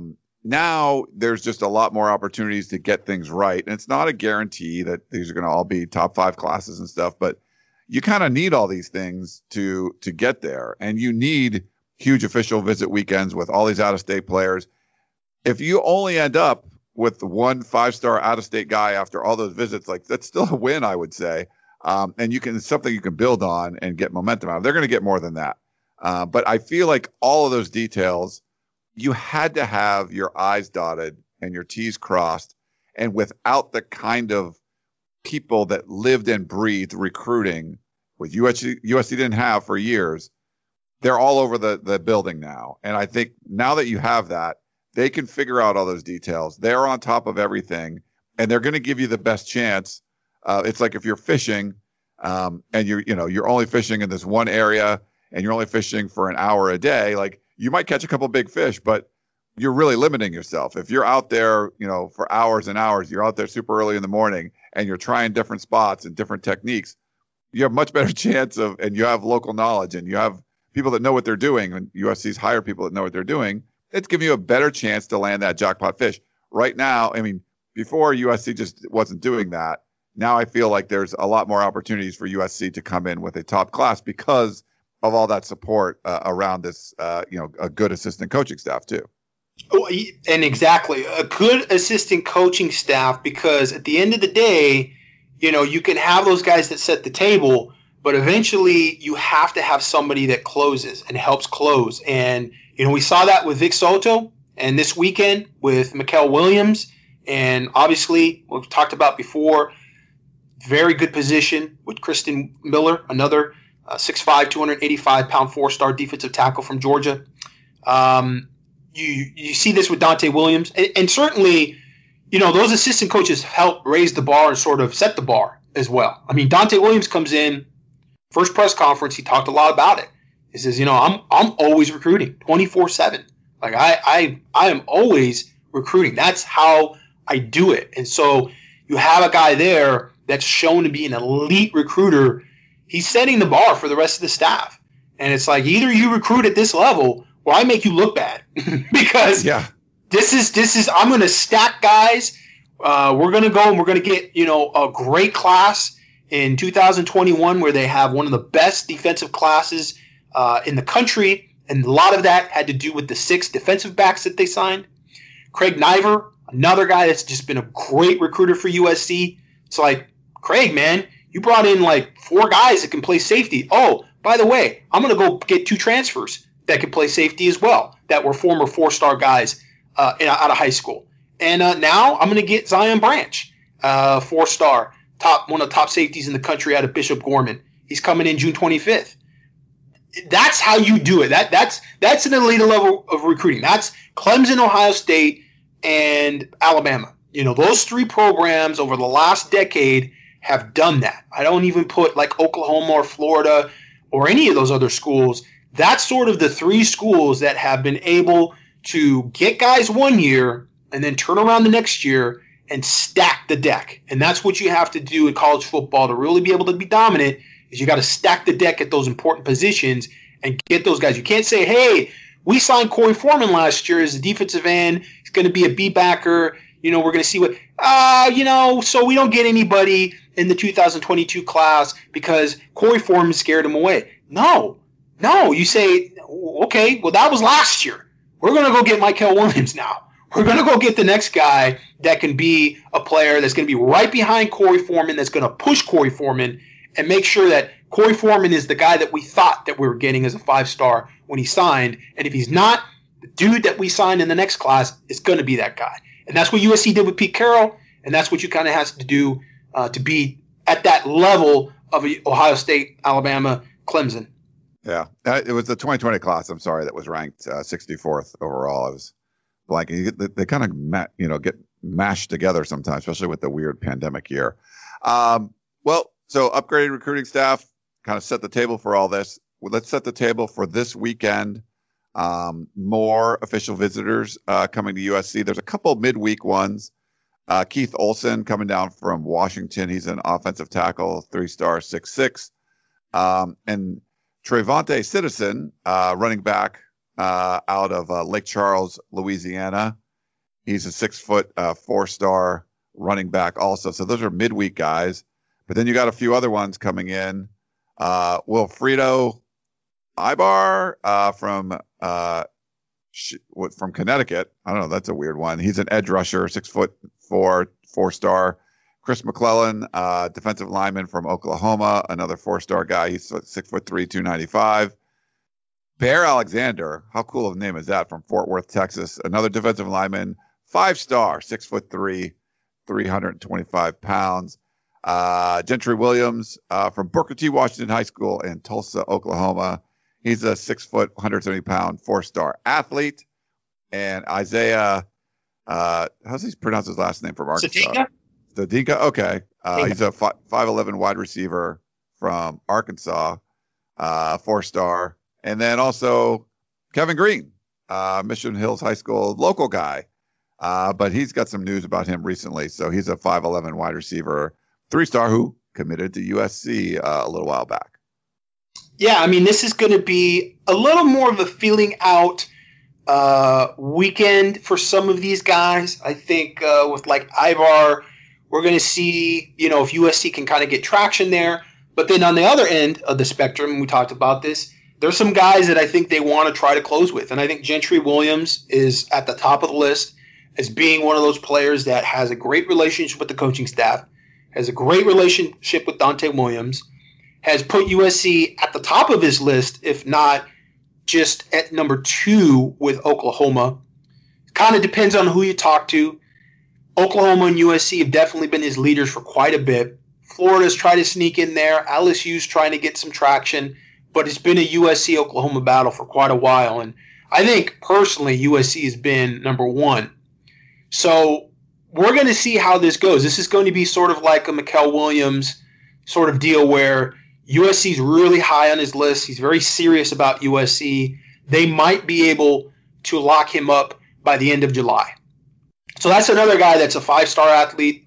now there's just a lot more opportunities to get things right. And it's not a guarantee that these are going to all be top 5 classes and stuff, but you kind of need all these things to get there. And you need huge official visit weekends with all these out-of-state players. If you only end up with one 5-star out-of-state guy after all those visits, like that's still a win, I would say. And it's something you can build on and get momentum out of. They're going to get more than that. But I feel like all of those details, you had to have your I's dotted and your T's crossed. And without the kind of people that lived and breathed recruiting with USC didn't have for years, they're all over the building now. And I think now that you have that, they can figure out all those details. They're on top of everything, and they're going to give you the best chance. It's like if you're fishing and you're only fishing in this one area and you're only fishing for an hour a day, like you might catch a couple big fish, but you're really limiting yourself. If you're out there, for hours and hours, you're out there super early in the morning and you're trying different spots and different techniques, you have much better chance of, and you have local knowledge and you have people that know what they're doing, and USC's hire people that know what they're doing. It's giving you a better chance to land that jackpot fish. Right now, I mean, before USC just wasn't doing that. Now I feel like there's a lot more opportunities for USC to come in with a top class because of all that support around this, a good assistant coaching staff too. And exactly, a good assistant coaching staff, because at the end of the day, you can have those guys that set the table, but eventually you have to have somebody that closes and helps close. And, we saw that with Vic Soto and this weekend with Mikael Williams. And obviously, we've talked about before, very good position with Kristen Miller, another 6'5", 285-pound 4-star defensive tackle from Georgia. You see this with Dante Williams. And certainly, those assistant coaches help raise the bar and sort of set the bar as well. I mean, Dante Williams comes in, first press conference, he talked a lot about it. He says, I'm always recruiting 24/7. Like I am always recruiting. That's how I do it. And so you have a guy there that's shown to be an elite recruiter. He's setting the bar for the rest of the staff. And it's like, either you recruit at this level or I make you look bad because this is, I'm going to stack guys. We're going to go and we're going to get, a great class in 2021 where they have one of the best defensive classes in the country. And a lot of that had to do with the 6 defensive backs that they signed. Craig Niver, another guy that's just been a great recruiter for USC. It's like, Craig, man, you brought in like 4 guys that can play safety. Oh, by the way, I'm going to go get 2 transfers that can play safety as well, that were former 4-star guys out of high school. And now I'm going to get Zion Branch, 4-star, one of the top safeties in the country out of Bishop Gorman. He's coming in June 25th. That's how you do it. That's an elite level of recruiting. That's Clemson, Ohio State, and Alabama. Those 3 programs over the last decade have done that. I don't even put like Oklahoma or Florida or any of those other schools. That's sort of the 3 schools that have been able to get guys one year and then turn around the next year and stack the deck. And that's what you have to do in college football to really be able to be dominant, is you got to stack the deck at those important positions and get those guys. You can't say, hey, we signed Corey Foreman last year as a defensive end. He's going to be a B-backer. We're going to see what so we don't get anybody in the 2022 class because Corey Foreman scared him away. No, you say, okay, well, that was last year. We're going to go get Mikael Williams now. We're going to go get the next guy that can be a player that's going to be right behind Corey Foreman, that's going to push Corey Foreman and make sure that Corey Foreman is the guy that we thought that we were getting as a 5-star when he signed. And if he's not, the dude that we signed in the next class is going to be that guy. And that's what USC did with Pete Carroll, and that's what you kind of have to do to be at that level of Ohio State, Alabama, Clemson. Yeah, it was the 2020 class, I'm sorry, that was ranked 64th overall. I was blanking. They kind of get mashed together sometimes, especially with the weird pandemic year. So upgraded recruiting staff kind of set the table for all this. Well, let's set the table for this weekend. More official visitors coming to USC. There's a couple midweek ones. Keith Olson coming down from Washington. He's an offensive tackle, 3-star, 6'6". And Trevante Citizen, running back out of Lake Charles, Louisiana. He's a 6 foot 4-star running back also. So those are midweek guys. But then you got a few other ones coming in. Wilfredo Ibar from Connecticut. I don't know. That's a weird one. He's an edge rusher, 6'4", 4-star. Chris McClellan, defensive lineman from Oklahoma, another 4-star guy. He's 6'3", 295. Bear Alexander, how cool of a name is that, from Fort Worth, Texas? Another defensive lineman, 5-star, 6'3", 325 pounds. Gentry Williams from Booker T. Washington High School in Tulsa, Oklahoma. He's a 6 foot, 170 pound, 4-star athlete. And Isaiah, how's he pronounce his last name from Arkansas? Stadinka? Okay. He's a 5'11" wide receiver from Arkansas, 4-star. And then also Kevin Green, Mission Hills High School local guy. But he's got some news about him recently. So he's a 5'11" wide receiver, 3-star who committed to USC a little while back. Yeah, I mean, this is going to be a little more of a feeling out weekend for some of these guys. I think with like Ivar, we're going to see, if USC can kind of get traction there. But then on the other end of the spectrum, we talked about this, there's some guys that I think they want to try to close with. And I think Gentry Williams is at the top of the list as being one of those players that has a great relationship with the coaching staff, has a great relationship with Dante Williams, has put USC at the top of his list, if not just at number 2 with Oklahoma. Kind of depends on who you talk to. Oklahoma and USC have definitely been his leaders for quite a bit. Florida's tried to sneak in there. LSU's trying to get some traction, but it's been a USC-Oklahoma battle for quite a while. And I think, personally, USC has been number 1. So we're going to see how this goes. This is going to be sort of like a Mikael Williams sort of deal where USC's really high on his list. He's very serious about USC. They might be able to lock him up by the end of July. So that's another guy that's a 5-star athlete,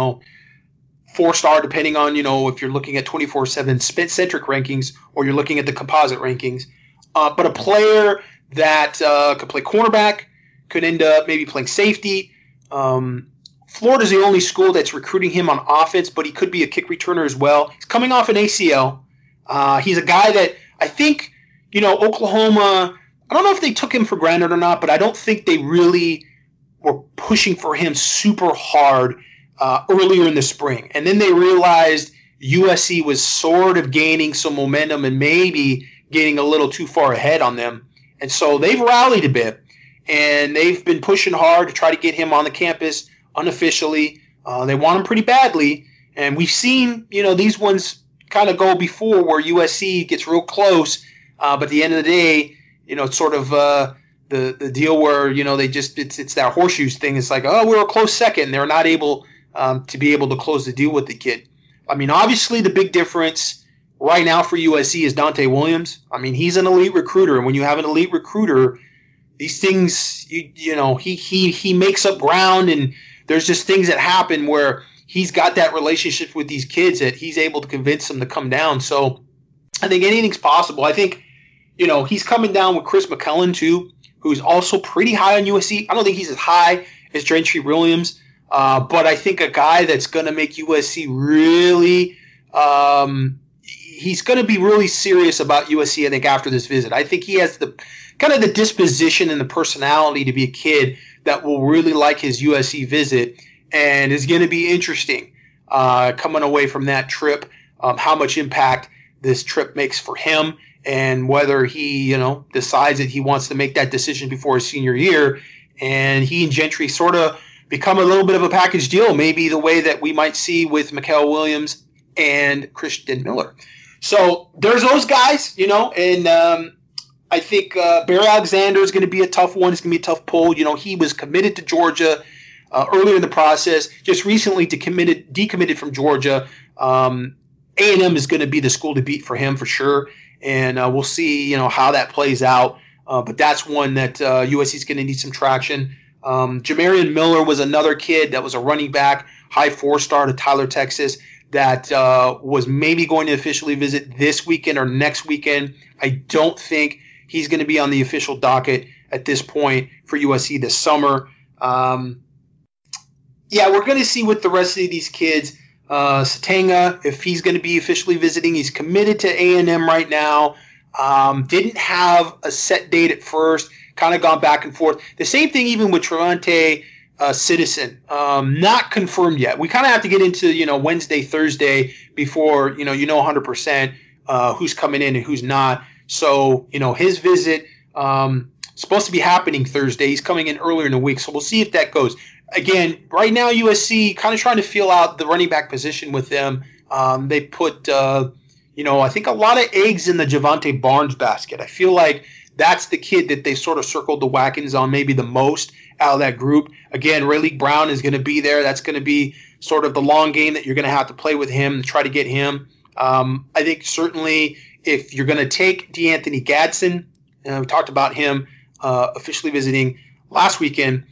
4-star, depending on, if you're looking at 24/7 centric rankings or you're looking at the composite rankings. But a player that could play cornerback, could end up maybe playing safety. Florida's the only school that's recruiting him on offense, but he could be a kick returner as well. He's coming off an ACL. He's a guy that I think, Oklahoma, I don't know if they took him for granted or not, but I don't think they really were pushing for him super hard earlier in the spring. And then they realized USC was sort of gaining some momentum and maybe getting a little too far ahead on them. And so they've rallied a bit, and they've been pushing hard to try to get him on the campus unofficially. They want him pretty badly, and we've seen these ones kind of go before where USC gets real close, but at the end of the day, it's sort of the deal where they just it's that horseshoes thing. It's like, oh, we're a close second. They're not able to be able to close the deal with the kid. I mean, obviously the big difference right now for USC is Dante Williams. I mean, he's an elite recruiter, and when you have an elite recruiter, these things he makes up ground, and there's just things that happen where he's got that relationship with these kids that he's able to convince them to come down. So I think anything's possible. I think, he's coming down with Chris McClellan too, who's also pretty high on USC. I don't think he's as high as Gentry Williams, but I think a guy that's going to make USC really he's going to be really serious about USC, I think, after this visit. I think he has the kind of the disposition and the personality to be a kid that will really like his USC visit, and is going to be interesting coming away from that trip, how much impact this trip makes for him, and whether he, decides that he wants to make that decision before his senior year, and he and Gentry sort of become a little bit of a package deal, maybe the way that we might see with Mikael Williams and Christian Miller. So there's those guys, and I think Bear Alexander is going to be a tough one. It's going to be a tough pull. He was committed to Georgia earlier in the process, just recently decommitted from Georgia. A&M is going to be the school to beat for him for sure, and we'll see, how that plays out. But that's one that USC is going to need some traction. Jamarian Miller was another kid that was a running back, high 4-star to Tyler, Texas, that was maybe going to officially visit this weekend or next weekend. I don't think he's going to be on the official docket at this point for USC this summer. Yeah, we're going to see with the rest of these kids. Satanga, if he's going to be officially visiting, he's committed to A&M right now. Didn't have a set date at first, kind of gone back and forth. The same thing even with Trevante Citizen, not confirmed yet. We kind of have to get into, Wednesday, Thursday before, 100% who's coming in and who's not. So, his visit supposed to be happening Thursday. He's coming in earlier in the week, so we'll see if that goes. Again, right now USC kind of trying to feel out the running back position with them. They put, I think a lot of eggs in the Javante Barnes basket. I feel like that's the kid that they sort of circled the wagons on maybe the most out of that group. Again, Rayleigh Brown is going to be there. That's going to be sort of the long game that you're going to have to play with him to try to get him. I think certainly if you're going to take DeAnthony Gadsden, we talked about him officially visiting last weekend,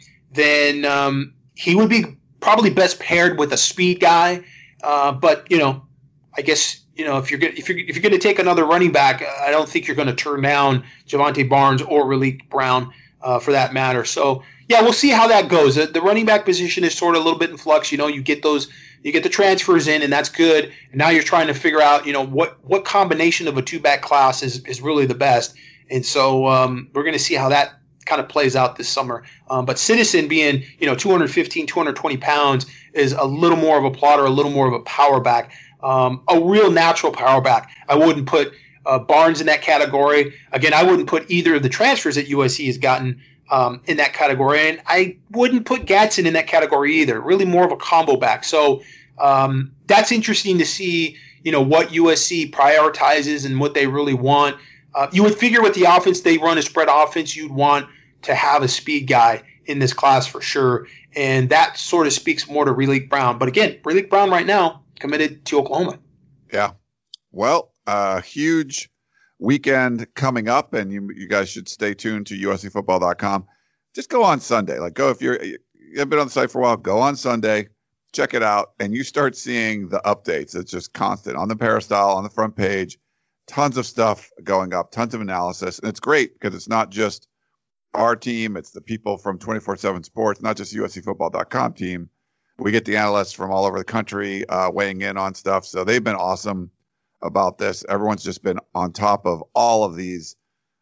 then he would be probably best paired with a speed guy. But I guess if you're going to take another running back, I don't think you're going to turn down Javante Barnes or Rayleigh Brown for that matter. So yeah, we'll see how that goes. The running back position is sort of a little bit in flux. You get the transfers in, and that's good. And now you're trying to figure out what combination of a two-back class is really the best. And so we're going to see how that kind of plays out this summer. But Citizen being, 215, 220 pounds is a little more of a plotter, a little more of a power back, a real natural power back. I wouldn't put Barnes in that category. Again, I wouldn't put either of the transfers that USC has gotten in that category. And I wouldn't put Gadsden in that category either. Really more of a combo back. So that's interesting to see, what USC prioritizes and what they really want. You would figure with the offense they run, a spread offense, you'd want to have a speed guy in this class for sure. And that sort of speaks more to Rayleigh Brown. But again, Rayleigh Brown right now committed to Oklahoma. Yeah. Well, huge weekend coming up, and you guys should stay tuned to USCFootball.com. Just go on Sunday. If you've been on the site for a while, go on Sunday, check it out, and you start seeing the updates. It's just constant on the Peristyle, on the front page. Tons of stuff going up, tons of analysis. And it's great because it's not just our team. It's the people from 24/7 Sports, not just USCFootball.com team. We get the analysts from all over the country weighing in on stuff. So they've been awesome about this. Everyone's just been on top of all of these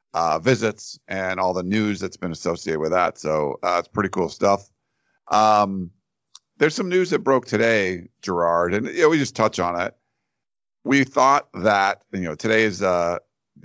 visits and all the news that's been associated with that. So it's pretty cool stuff. There's some news that broke today, Gerard, and we just touch on it. We thought that, today is the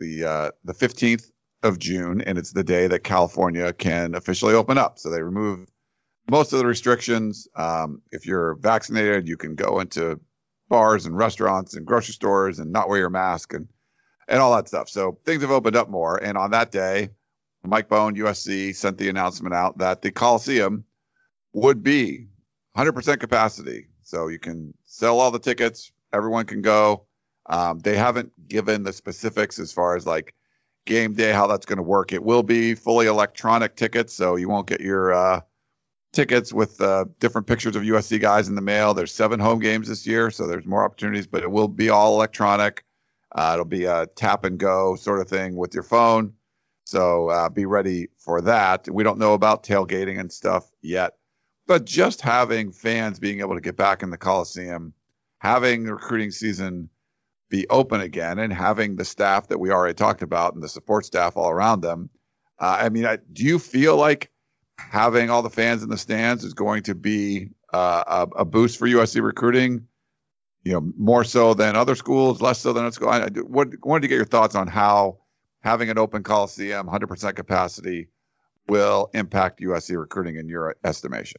15th of June, and it's the day that California can officially open up. So they removed most of the restrictions. If you're vaccinated, you can go into bars and restaurants and grocery stores and not wear your mask and all that stuff. So things have opened up more. And on that day, Mike Bohn, USC, sent the announcement out that the Coliseum would be 100% capacity. So you can sell all the tickets. Everyone can go. They haven't given the specifics as far as game day, how that's going to work. It will be fully electronic tickets, so you won't get your tickets with different pictures of USC guys in the mail. There's 7 home games this year, so there's more opportunities, but it will be all electronic. It'll be a tap and go sort of thing with your phone. So be ready for that. We don't know about tailgating and stuff yet, but just having fans being able to get back in the Coliseum, having the recruiting season be open again, and having the staff that we already talked about and the support staff all around them. Do you feel like having all the fans in the stands is going to be a boost for USC recruiting? More so than other schools, less so than other schools. I wanted to get your thoughts on how having an open Coliseum, 100% capacity, will impact USC recruiting in your estimation.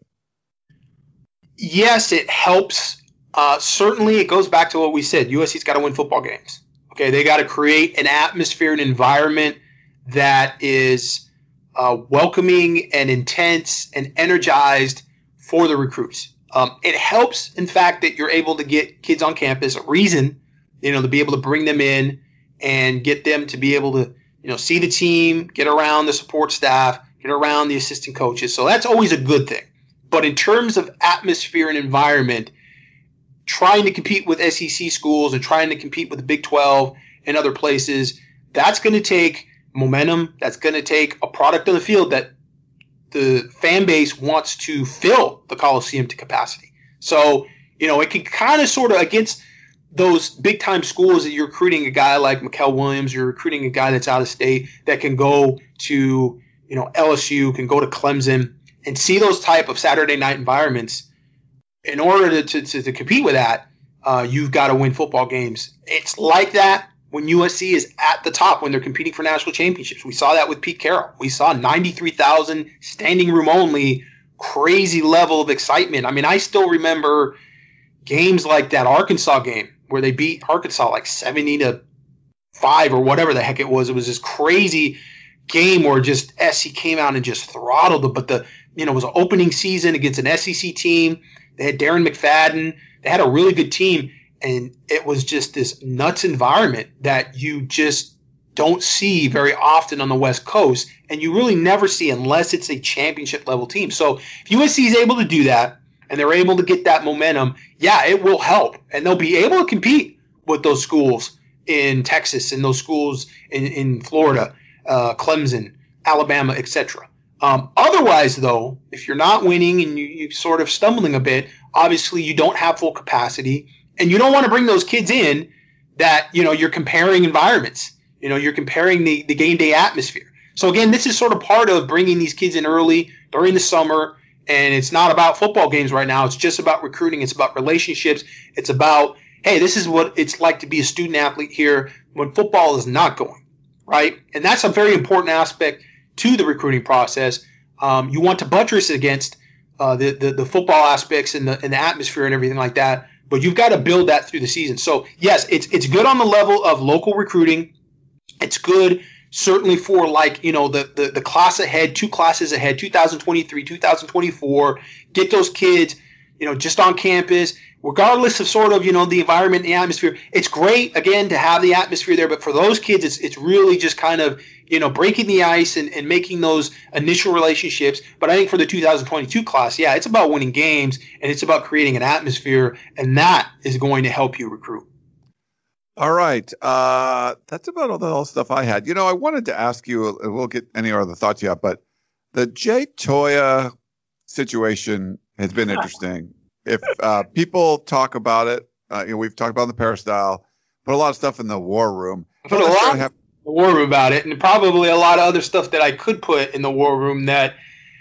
Yes, it helps. Certainly, it goes back to what we said. USC's got to win football games. Okay, they got to create an atmosphere, an environment that is welcoming and intense and energized for the recruits. It helps, in fact, that you're able to get kids on campus a reason, to be able to bring them in and get them to be able to, see the team, get around the support staff, get around the assistant coaches. So that's always a good thing. But in terms of atmosphere and environment, trying to compete with SEC schools and trying to compete with the Big 12 and other places, that's going to take momentum. That's going to take a product on the field that the fan base wants to fill the Coliseum to capacity. So, it can kind of sort of against those big time schools that you're recruiting a guy like Mikael Williams, you're recruiting a guy that's out of state that can go to, LSU, can go to Clemson and see those type of Saturday night environments. In order to compete with that, you've got to win football games. It's like that when USC is at the top, when they're competing for national championships. We saw that with Pete Carroll. We saw 93,000 standing room only, crazy level of excitement. I mean, I still remember games like that Arkansas game where they beat Arkansas like 70-5 or whatever the heck it was. It was this crazy game where just SC came out and just throttled them. But it was an opening season against an SEC team. They had Darren McFadden. They had a really good team. And it was just this nuts environment that you just don't see very often on the West Coast. And you really never see unless it's a championship level team. So if USC is able to do that and they're able to get that momentum, yeah, it will help. And they'll be able to compete with those schools in Texas and those schools in Florida, Clemson, Alabama, etc. Otherwise, though, if you're not winning and you're sort of stumbling a bit, obviously you don't have full capacity. And you don't want to bring those kids in that, you're comparing environments. You're comparing the game day atmosphere. So, again, this is sort of part of bringing these kids in early during the summer. And it's not about football games right now. It's just about recruiting. It's about relationships. It's about, hey, this is what it's like to be a student athlete here when football is not going, right? And that's a very important aspect to the recruiting process. You want to buttress against the football aspects and the atmosphere and everything like that. But you've got to build that through the season. So, yes, it's good on the level of local recruiting. It's good certainly for the class ahead, 2 classes ahead, 2023, 2024. Get those kids, just on campus, regardless of sort of, the environment, the atmosphere. It's great, again, to have the atmosphere there. But for those kids, it's really just kind of, breaking the ice and making those initial relationships. But I think for the 2022 class, yeah, it's about winning games and it's about creating an atmosphere. And that is going to help you recruit. All right. That's about all the stuff I had. I wanted to ask you, we'll get any other thoughts you have, but the Jay Toia situation has been interesting. If people talk about it, we've talked about the peristyle, put a lot of stuff in the war room. Put a lot in the war room about it, and probably a lot of other stuff that I could put in the war room that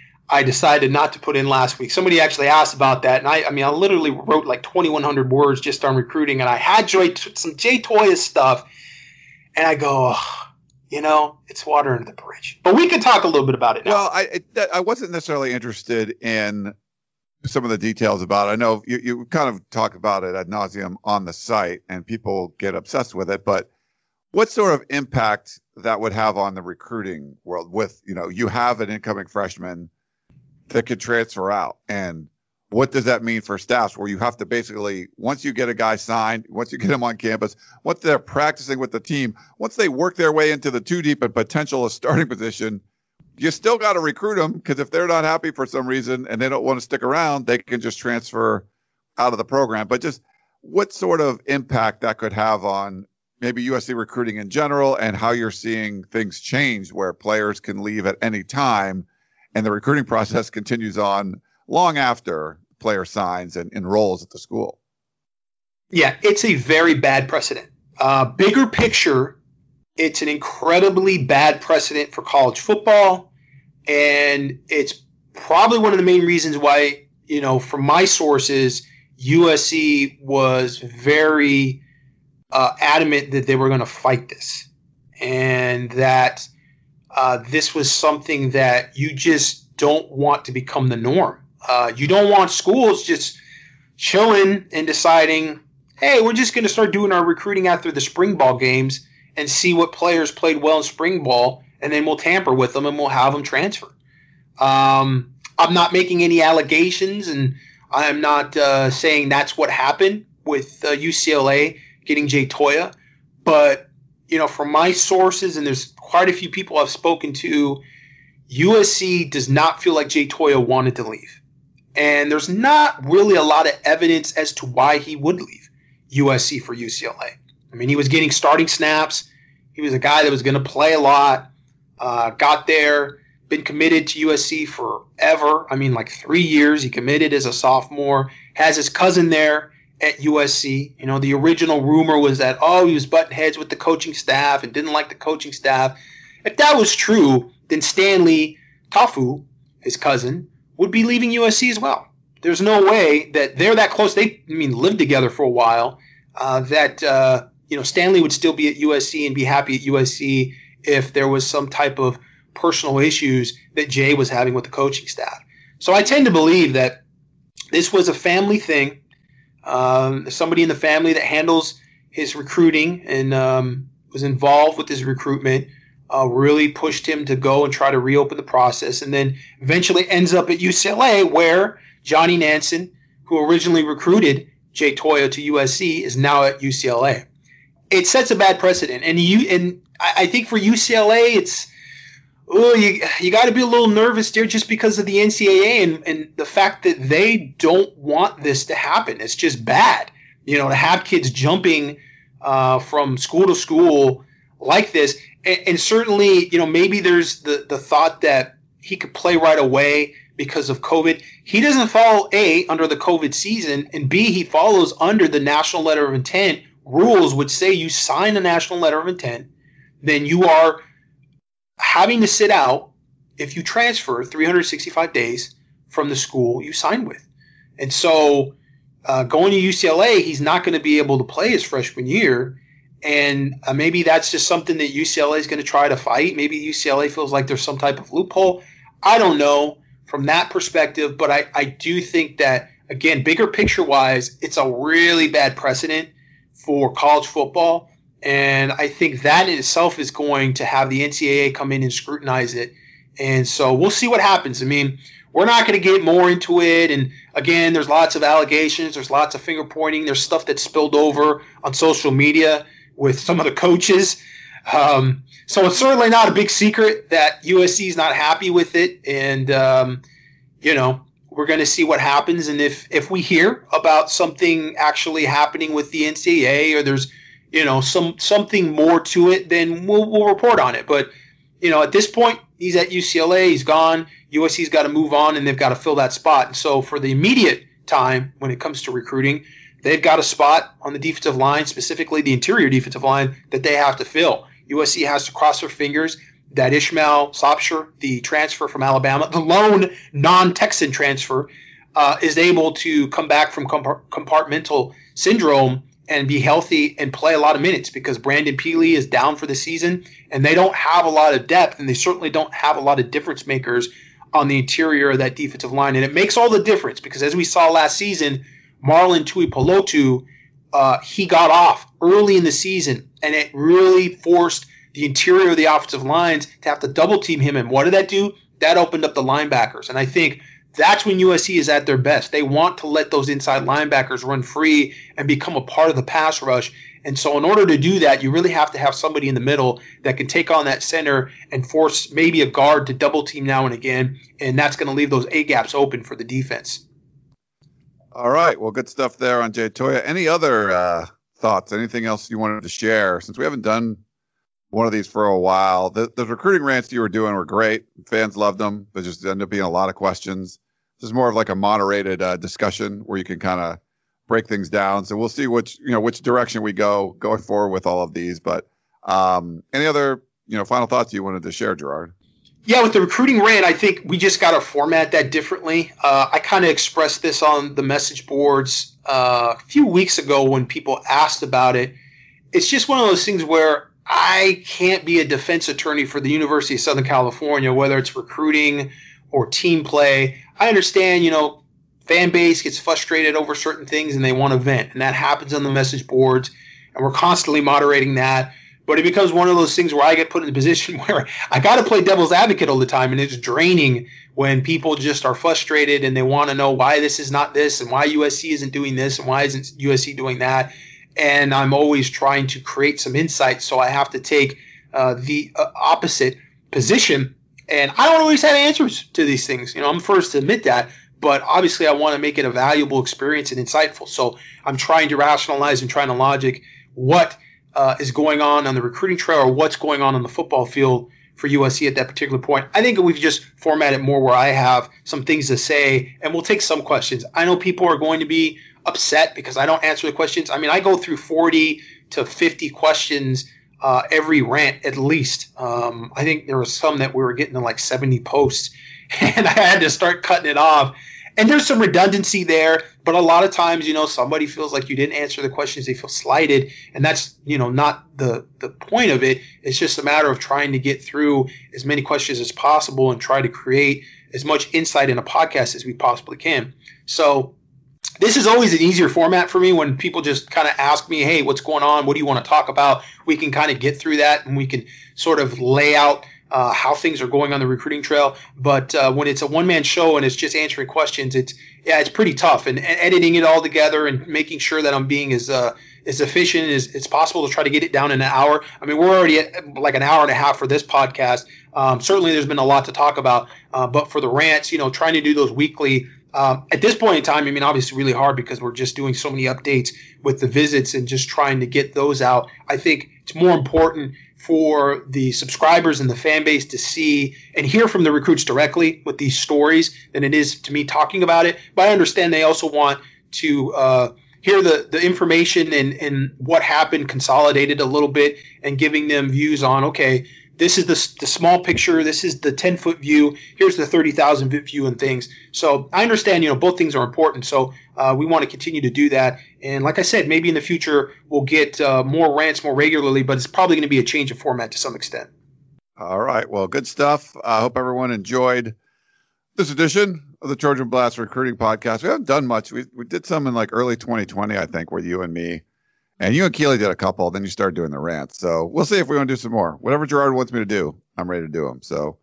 I decided not to put in last week. Somebody actually asked about that, and I literally wrote like 2,100 words just on recruiting, and I had some Jay Toia stuff, and I go, it's water under the bridge. But we could talk a little bit about it now. Well, I wasn't necessarily interested in some of the details about it. I know you kind of talk about it ad nauseum on the site, and people get obsessed with it, but what sort of impact that would have on the recruiting world with, you have an incoming freshman that could transfer out. And what does that mean for staffs where you have to basically, once you get a guy signed, once you get him on campus, once they're practicing with the team, once they work their way into the 2-deep and potential a starting position, you still got to recruit them, because if they're not happy for some reason and they don't want to stick around, they can just transfer out of the program. But just what sort of impact that could have on maybe USC recruiting in general, and how you're seeing things change where players can leave at any time and the recruiting process continues on long after player signs and enrolls at the school. Yeah, it's a very bad precedent. Bigger picture, it's an incredibly bad precedent for college football, and it's probably one of the main reasons why, from my sources, USC was very adamant that they were going to fight this, and that this was something that you just don't want to become the norm. You don't want schools just chilling and deciding, hey, we're just going to start doing our recruiting after the spring ball games and see what players played well in spring ball, and then we'll tamper with them and we'll have them transfer. I'm not making any allegations, and I'm not saying that's what happened with UCLA getting Jay Toia, but from my sources, and there's quite a few people I've spoken to, USC does not feel like Jay Toia wanted to leave, and there's not really a lot of evidence as to why he would leave USC for UCLA. I mean, he was getting starting snaps. He was a guy that was going to play a lot. Got there, been committed to USC forever. I mean, like 3 years. He committed as a sophomore, has his cousin there at USC. You know, the original rumor was that, he was butting heads with the coaching staff and didn't like the coaching staff. If that was true, then Stanley Tafu, his cousin, would be leaving USC as well. There's no way that they're that close. They, lived together for a while, that Stanley would still be at USC and be happy at USC if there was some type of personal issues that Jay was having with the coaching staff. So I tend to believe that this was a family thing. Somebody in the family that handles his recruiting and was involved with his recruitment really pushed him to go and try to reopen the process, and then eventually ends up at UCLA, where Johnny Nansen, who originally recruited Jay Toya to USC, is now at UCLA. It sets a bad precedent, and I think for UCLA, it's you got to be a little nervous there just because of the NCAA and the fact that they don't want this to happen. It's just bad, to have kids jumping from school to school like this. And certainly, maybe there's the thought that he could play right away because of COVID. He doesn't fall A, under the COVID season, and B, he follows under the National Letter of Intent rules, which say you sign a National Letter of Intent, then you are having to sit out if you transfer 365 days from the school you signed with. And so going to UCLA, he's not going to be able to play his freshman year. And maybe that's just something that UCLA is going to try to fight. Maybe UCLA feels like there's some type of loophole. I don't know from that perspective, but I do think that, again, bigger picture-wise, it's a really bad precedent for college football. And I think that in itself is going to have the NCAA come in and scrutinize it. And so we'll see what happens. I mean, we're not going to get more into it. And, again, there's lots of allegations. There's lots of finger-pointing. There's stuff that's spilled over on social media with some of the coaches. So it's certainly not a big secret that USC is not happy with it. And, we're going to see what happens. And if we hear about something actually happening with the NCAA, or there's, something more to it, then we'll report on it. But, at this point, he's at UCLA, he's gone. USC's got to move on, and they've got to fill that spot. And so for the immediate time, when it comes to recruiting, they've got a spot on the defensive line, specifically the interior defensive line, that they have to fill. USC has to cross their fingers that Ishmael Sopsher, the transfer from Alabama, the lone non-Texan transfer, is able to come back from compartmental syndrome and be healthy and play a lot of minutes, because Brandon Peely is down for the season, and they don't have a lot of depth, and they certainly don't have a lot of difference makers on the interior of that defensive line. And it makes all the difference, because as we saw last season, Marlon Tuipulotu, he got off early in the season, and it really forced the interior of the offensive lines to have to double team him. And what did that do? That opened up the linebackers. And I think that's when USC is at their best. They want to let those inside linebackers run free and become a part of the pass rush. And so in order to do that, you really have to have somebody in the middle that can take on that center and force maybe a guard to double team now and again. And that's going to leave those A gaps open for the defense. All right. Well, good stuff there on Jay Toya. Any other thoughts? Anything else you wanted to share? Since we haven't done one of these for a while, the recruiting rants you were doing were great. Fans loved them. There just ended up being a lot of questions. This is more of like a moderated discussion where you can kind of break things down. So we'll see which direction we go going forward with all of these. But any other final thoughts you wanted to share, Gerard? Yeah, with the recruiting rant, I think we just got to format that differently. I kind of expressed this on the message boards a few weeks ago when people asked about it. It's just one of those things where I can't be a defense attorney for the University of Southern California, whether it's recruiting or team play. I understand, fan base gets frustrated over certain things and they want to vent, and that happens on the message boards, and we're constantly moderating that. But it becomes one of those things where I get put in a position where I got to play devil's advocate all the time, and it's draining when people just are frustrated and they want to know why this is not this and why USC isn't doing this and why isn't USC doing that. And I'm always trying to create some insight, so I have to take the opposite position. And I don't always have answers to these things. I'm first to admit that. But obviously I want to make it a valuable experience and insightful. So I'm trying to rationalize and trying to logic what is going on the recruiting trail, or what's going on the football field for USC at that particular point. I think we've just formatted more where I have some things to say, and we'll take some questions. I know people are going to be upset because I don't answer the questions. I mean, I go through 40 to 50 questions every rant at least. I think there was some that we were getting to like 70 posts, and I had to start cutting it off. And there's some redundancy there, but a lot of times, somebody feels like you didn't answer the questions, they feel slighted, and that's, not the point of it. It's just a matter of trying to get through as many questions as possible and try to create as much insight in a podcast as we possibly can. So this is always an easier format for me when people just kind of ask me, hey, what's going on? What do you want to talk about? We can kind of get through that, and we can sort of lay out how things are going on the recruiting trail. But when it's a one-man show and it's just answering questions, it's pretty tough. And editing it all together and making sure that I'm being as efficient as it's possible to try to get it down in an hour. I mean, we're already at like an hour and a half for this podcast. Certainly there's been a lot to talk about. But for the rants, trying to do those weekly at this point in time, I mean, obviously really hard because we're just doing so many updates with the visits and just trying to get those out. I think it's more important for the subscribers and the fan base to see and hear from the recruits directly with these stories than it is to me talking about it. But I understand they also want to hear the information and what happened consolidated a little bit and giving them views on, okay, this is the small picture. This is the 10-foot view. Here's the 30,000-foot view and things. So I understand, both things are important. So we want to continue to do that. And like I said, maybe in the future we'll get more rants more regularly, but it's probably going to be a change of format to some extent. All right. Well, good stuff. I hope everyone enjoyed this edition of the Trojan Blast Recruiting Podcast. We haven't done much. We did some in like early 2020, I think, with you and me. And you and Keely did a couple, then you started doing the rants. So we'll see if we want to do some more. Whatever Gerard wants me to do, I'm ready to do them. So,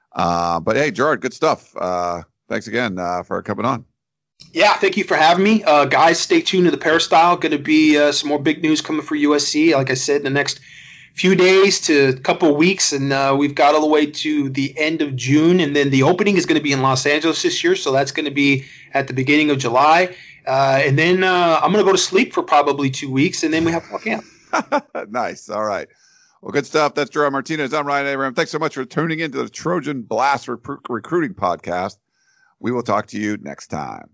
but hey, Gerard, good stuff. Thanks again for coming on. Yeah, thank you for having me. Guys, stay tuned to the Peristyle. Going to be some more big news coming for USC, like I said, in the next few days to a couple of weeks. And we've got all the way to the end of June. And then the opening is going to be in Los Angeles this year. So that's going to be at the beginning of July. And then I'm going to go to sleep for probably 2 weeks, and then we have fall camp. Nice. All right. Well, good stuff. That's Gerard Martinez. I'm Ryan Abraham. Thanks so much for tuning into the Trojan Blast Recruiting Podcast. We will talk to you next time.